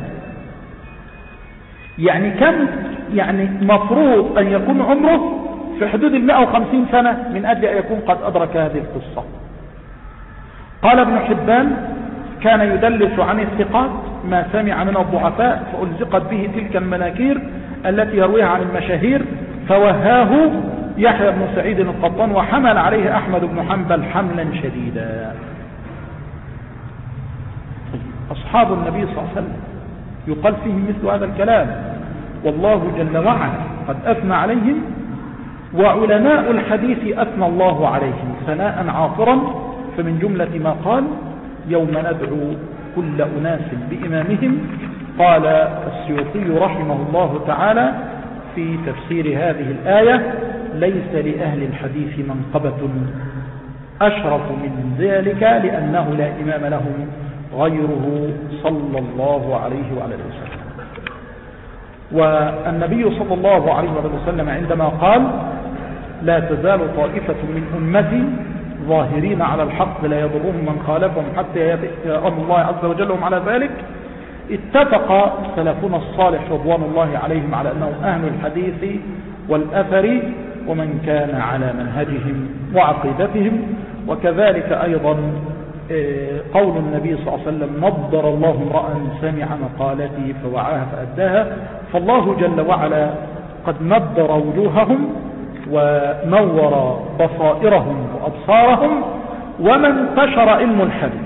يعني كم يعني مفروض أن يكون عمره في حدود المئة وخمسين سنة من أجل أن يكون قد أدرك هذه القصة. قال ابن حبان كان يدلس عن الثقات ما سمع من الضعفاء فألزقت به تلك المناكير التي يرويها عن المشاهير، فوهاه يحيى بن سعيد القطان وحمل عليه أحمد بن حنبل حملا شديدا. أصحاب النبي صلى الله عليه وسلم يقال فيهم مثل هذا الكلام، والله جل وعلا قد أثنى عليهم، وعلماء الحديث أثنى الله عليهم ثناء عاطرا. فمن جملة ما قال يوم ندعو كل أناس بإمامهم، قال السيوطي رحمه الله تعالى في تفسير هذه الآية: ليس لأهل الحديث منقبة أشرف من ذلك لأنه لا إمام لهم غيره صلى الله عليه وعلى اله وسلم. والنبي صلى الله عليه وعلى وسلم عندما قال: لا تزال طائفة من أمتي ظاهرين على الحق لا يضرهم من خالفهم حتى يأتي أمر الله عز وجل هم على ذلك، اتفق سلفنا الصالح رضوان الله عليهم على أنه أهل الحديث والأثر ومن كان على منهجهم وعقيدتهم. وكذلك أيضا قول النبي صلى الله عليه وسلم: نضر الله امرأ سمع مقالتي فوعاها فأداها. فالله جل وعلا قد نضر وجوههم ونور بصائرهم وأبصارهم، وما انتشر علم الحديث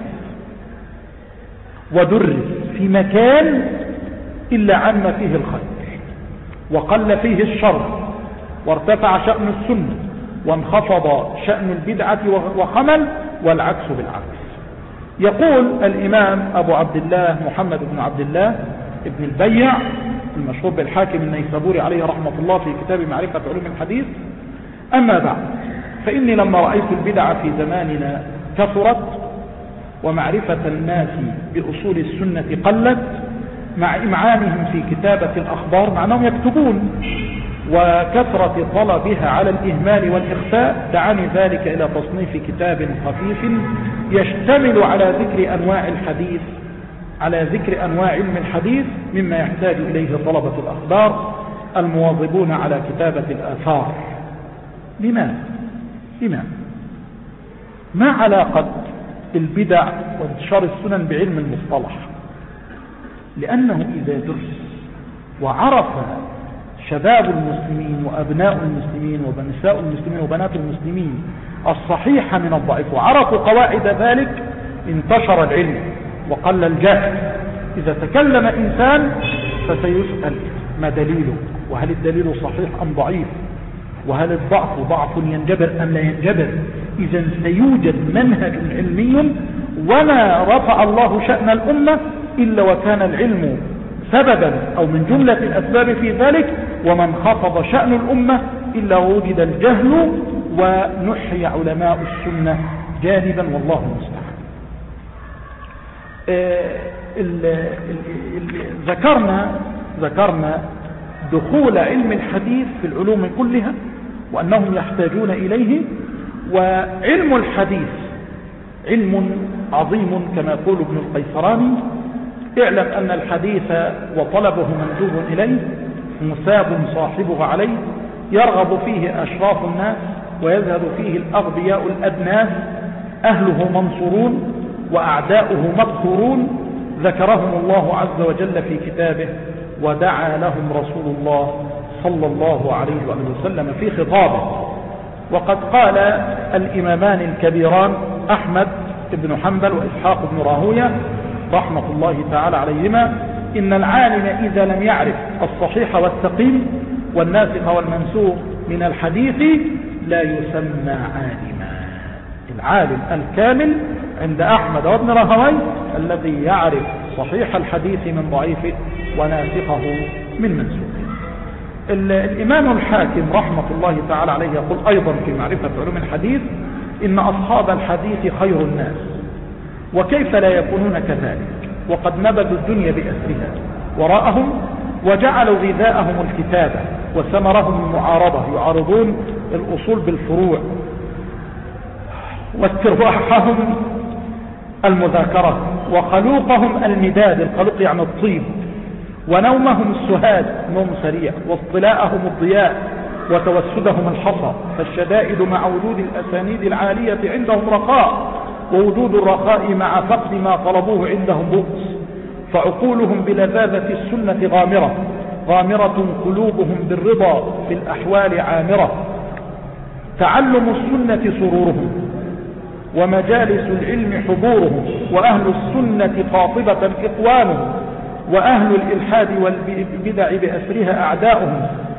ودرس في مكان إلا عم فيه الخير وقل فيه الشر، وارتفع شأن السنة وانخفض شأن البدعة وخمل، والعكس بالعكس. يقول الإمام أبو عبد الله محمد بن عبد الله ابن البيع المشهور بالحاكم النيسابوري عليه رحمة الله في كتاب معرفة علوم الحديث: أما بعد، فإني لما رأيت البدع في زماننا كثرت ومعرفة الناس بأصول السنة قلت مع إمعانهم في كتابة الأخبار، مع أنهم يكتبون، وكثرة طلبها على الإهمال والإخفاء دعاني ذلك إلى تصنيف كتاب خفيف يشتمل على ذكر أنواع الحديث على ذكر أنواع علم الحديث مما يحتاج إليه طلبة الأخبار المواظبون على كتابة الآثار. لماذا؟ لماذا؟ ما علاقة البدع وانتشار السنن بعلم المصطلح؟ لأنه إذا درس وعرف شباب المسلمين وأبناء المسلمين ونساء المسلمين وبنات المسلمين الصحيح من الضعيف وعرفوا قواعد ذلك انتشر العلم وقل الجهل. إذا تكلم إنسان فسيسأل ما دليله، وهل الدليل صحيح أم ضعيف، وهل الضعف ضعف ينجبر أم لا ينجبر. إذا سيوجد منهج علمي، وما رفع الله شأن الأمة إلا وكان العلم سببا أو من جملة الأسباب في ذلك، ومن خفض شأن الأمة إلا ووجد الجهل ونحي علماء السنة جانبا، والله المستعان. ذكرنا ذكرنا دخول علم الحديث في العلوم كلها وأنهم يحتاجون إليه. وعلم الحديث علم عظيم كما يقول ابن القيسراني: اعلم أن الحديث وطلبه مندوب إليه مساب صاحبه عليه، يرغب فيه أشراف الناس ويذهب فيه الأغبياء الأدناس، أهله منصورون وأعداؤه مقهورون، ذكرهم الله عز وجل في كتابه ودعا لهم رسول الله صلى الله عليه وسلم في خطابه. وقد قال الإمامان الكبيران أحمد بن حنبل وإسحاق بن راهوية رحمة الله تعالى عليهما: إن العالم إذا لم يعرف الصحيح والسقيم والناسخ والمنسوخ من الحديث لا يسمى عالما. العالم الكامل عند أحمد وابن راهوي الذي يعرف صحيح الحديث من ضعيفه وناسخه من منسوخه. الإمام الحاكم رحمة الله تعالى عليه يقول أيضا في معرفة علوم الحديث: إن أصحاب الحديث خير الناس، وكيف لا يكونون كذلك، وقد نبذوا الدنيا بأسرها وراءهم وجعلوا غذاءهم الكتابة وثمرهم المعارضة، يعارضون الأصول بالفروع، واسترواحهم المذاكرة، وخلوقهم المداد، الخلوق يعني الطيب، ونومهم السهاد نوم سريع، واصطلاءهم الضياء، وتوسدهم الحصى. فالشدائد مع وجود الأسانيد العالية عندهم رخاء، ووجود الرخاء مع فقد ما طلبوه عندهم بؤس. فعقولهم بلذاذة السنة غامرة غامرة قلوبهم بالرضا في الأحوال عامرة. تعلم السنة سرورهم، ومجالس العلم حضورهم، وأهل السنة قاطبة إخوانهم، وأهل الإلحاد والبدع بأسرها أعداؤهم.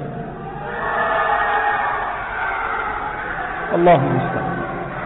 الله المستعان.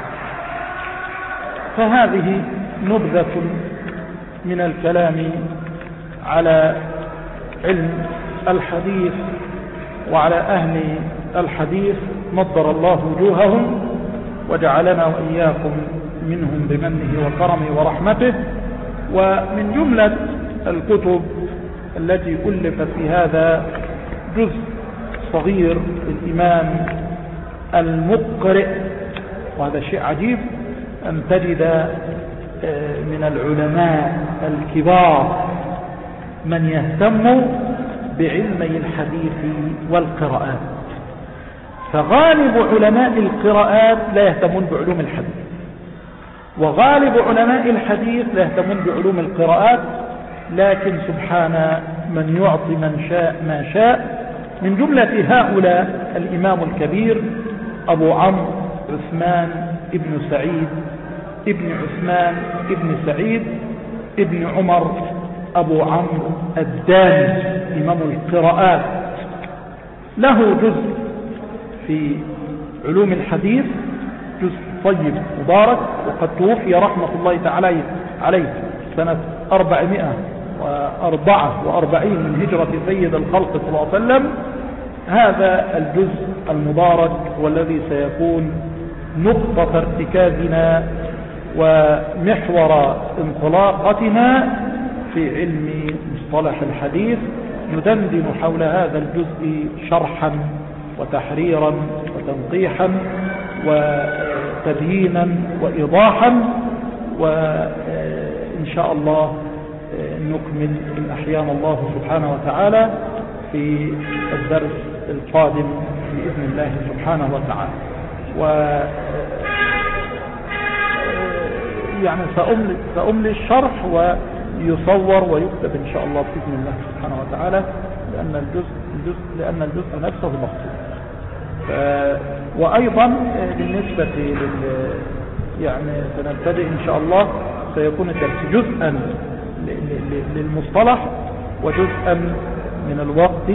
فهذه نبذة من الكلام على علم الحديث وعلى أهل الحديث، نضر الله وجوههم وجعلنا وإياكم منهم بمنه وكرمه ورحمته. ومن جملة الكتب التي ألفت في هذا جزء صغير للإمام المقرئ، وهذا شيء عجيب أن تجد من العلماء الكبار من يهتم بعلمي الحديث والقراءات. فغالب علماء القراءات لا يهتمون بعلوم الحديث، وغالب علماء الحديث لا يهتمون بعلوم القراءات. لكن سبحان من يعطي من شاء ما شاء. من جملة هؤلاء الإمام الكبير أبو عمرو عثمان ابن سعيد ابن عثمان ابن سعيد ابن عمر أبو عمرو الداني إمام القراءات، له جزء في علوم الحديث، جزء طيب مبارك، وقد توفي رحمة الله تعالى عليه سنة أربعمائة وأربعة وأربعين من هجرة سيد الخلق صلى الله عليه وسلم. هذا الجزء المبارك والذي سيكون نقطة ارتكازنا ومحور انطلاقتنا في علم مصطلح الحديث ندندن حول هذا الجزء شرحا وتحريرا وتنقيحا وتبيينا وإيضاحا، وإن شاء الله نكمل إن أحيانا الله سبحانه وتعالى في الدرس القادم بإذن الله سبحانه وتعالى. و يعني سأملي, سأملي الشرح ويصور ويكتب إن شاء الله بإذن الله سبحانه وتعالى، لأن الجزء, الجزء, لأن الجزء نفسه مخصوص. وأيضا بالنسبة لل يعني سنبتدئ إن شاء الله سيكون الدرس جزءا للمصطلح وجزءا من الوقت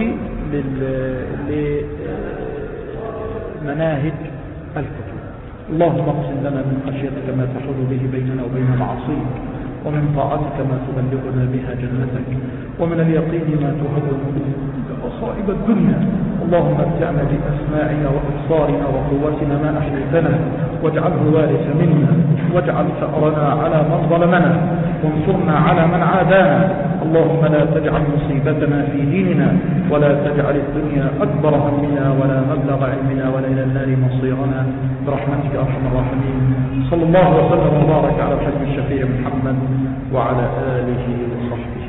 لمناهج الكتب. اللهم اقسم لنا من خشيتك ما تحول به بيننا وبين معاصيك، ومن طاعتك ما تبلغنا بها جنتك، ومن اليقين ما تهون به مصائب الدنيا. اللهم ارجعنا بأسماعنا وأبصارنا وقوتنا ما أحييتنا، واجعله وارث منا، واجعل ثأرنا على من ظلمنا، وانصرنا على من عادانا. اللهم لا تجعل مصيبتنا في ديننا، ولا تجعل الدنيا أكبر همنا ولا مبلغ علمنا ولا إلى النار مصيرنا، برحمتك أرحم الراحمين. صلى الله وسلم وبارك على الحبيب الشفيع محمد وعلى آله وصحبه.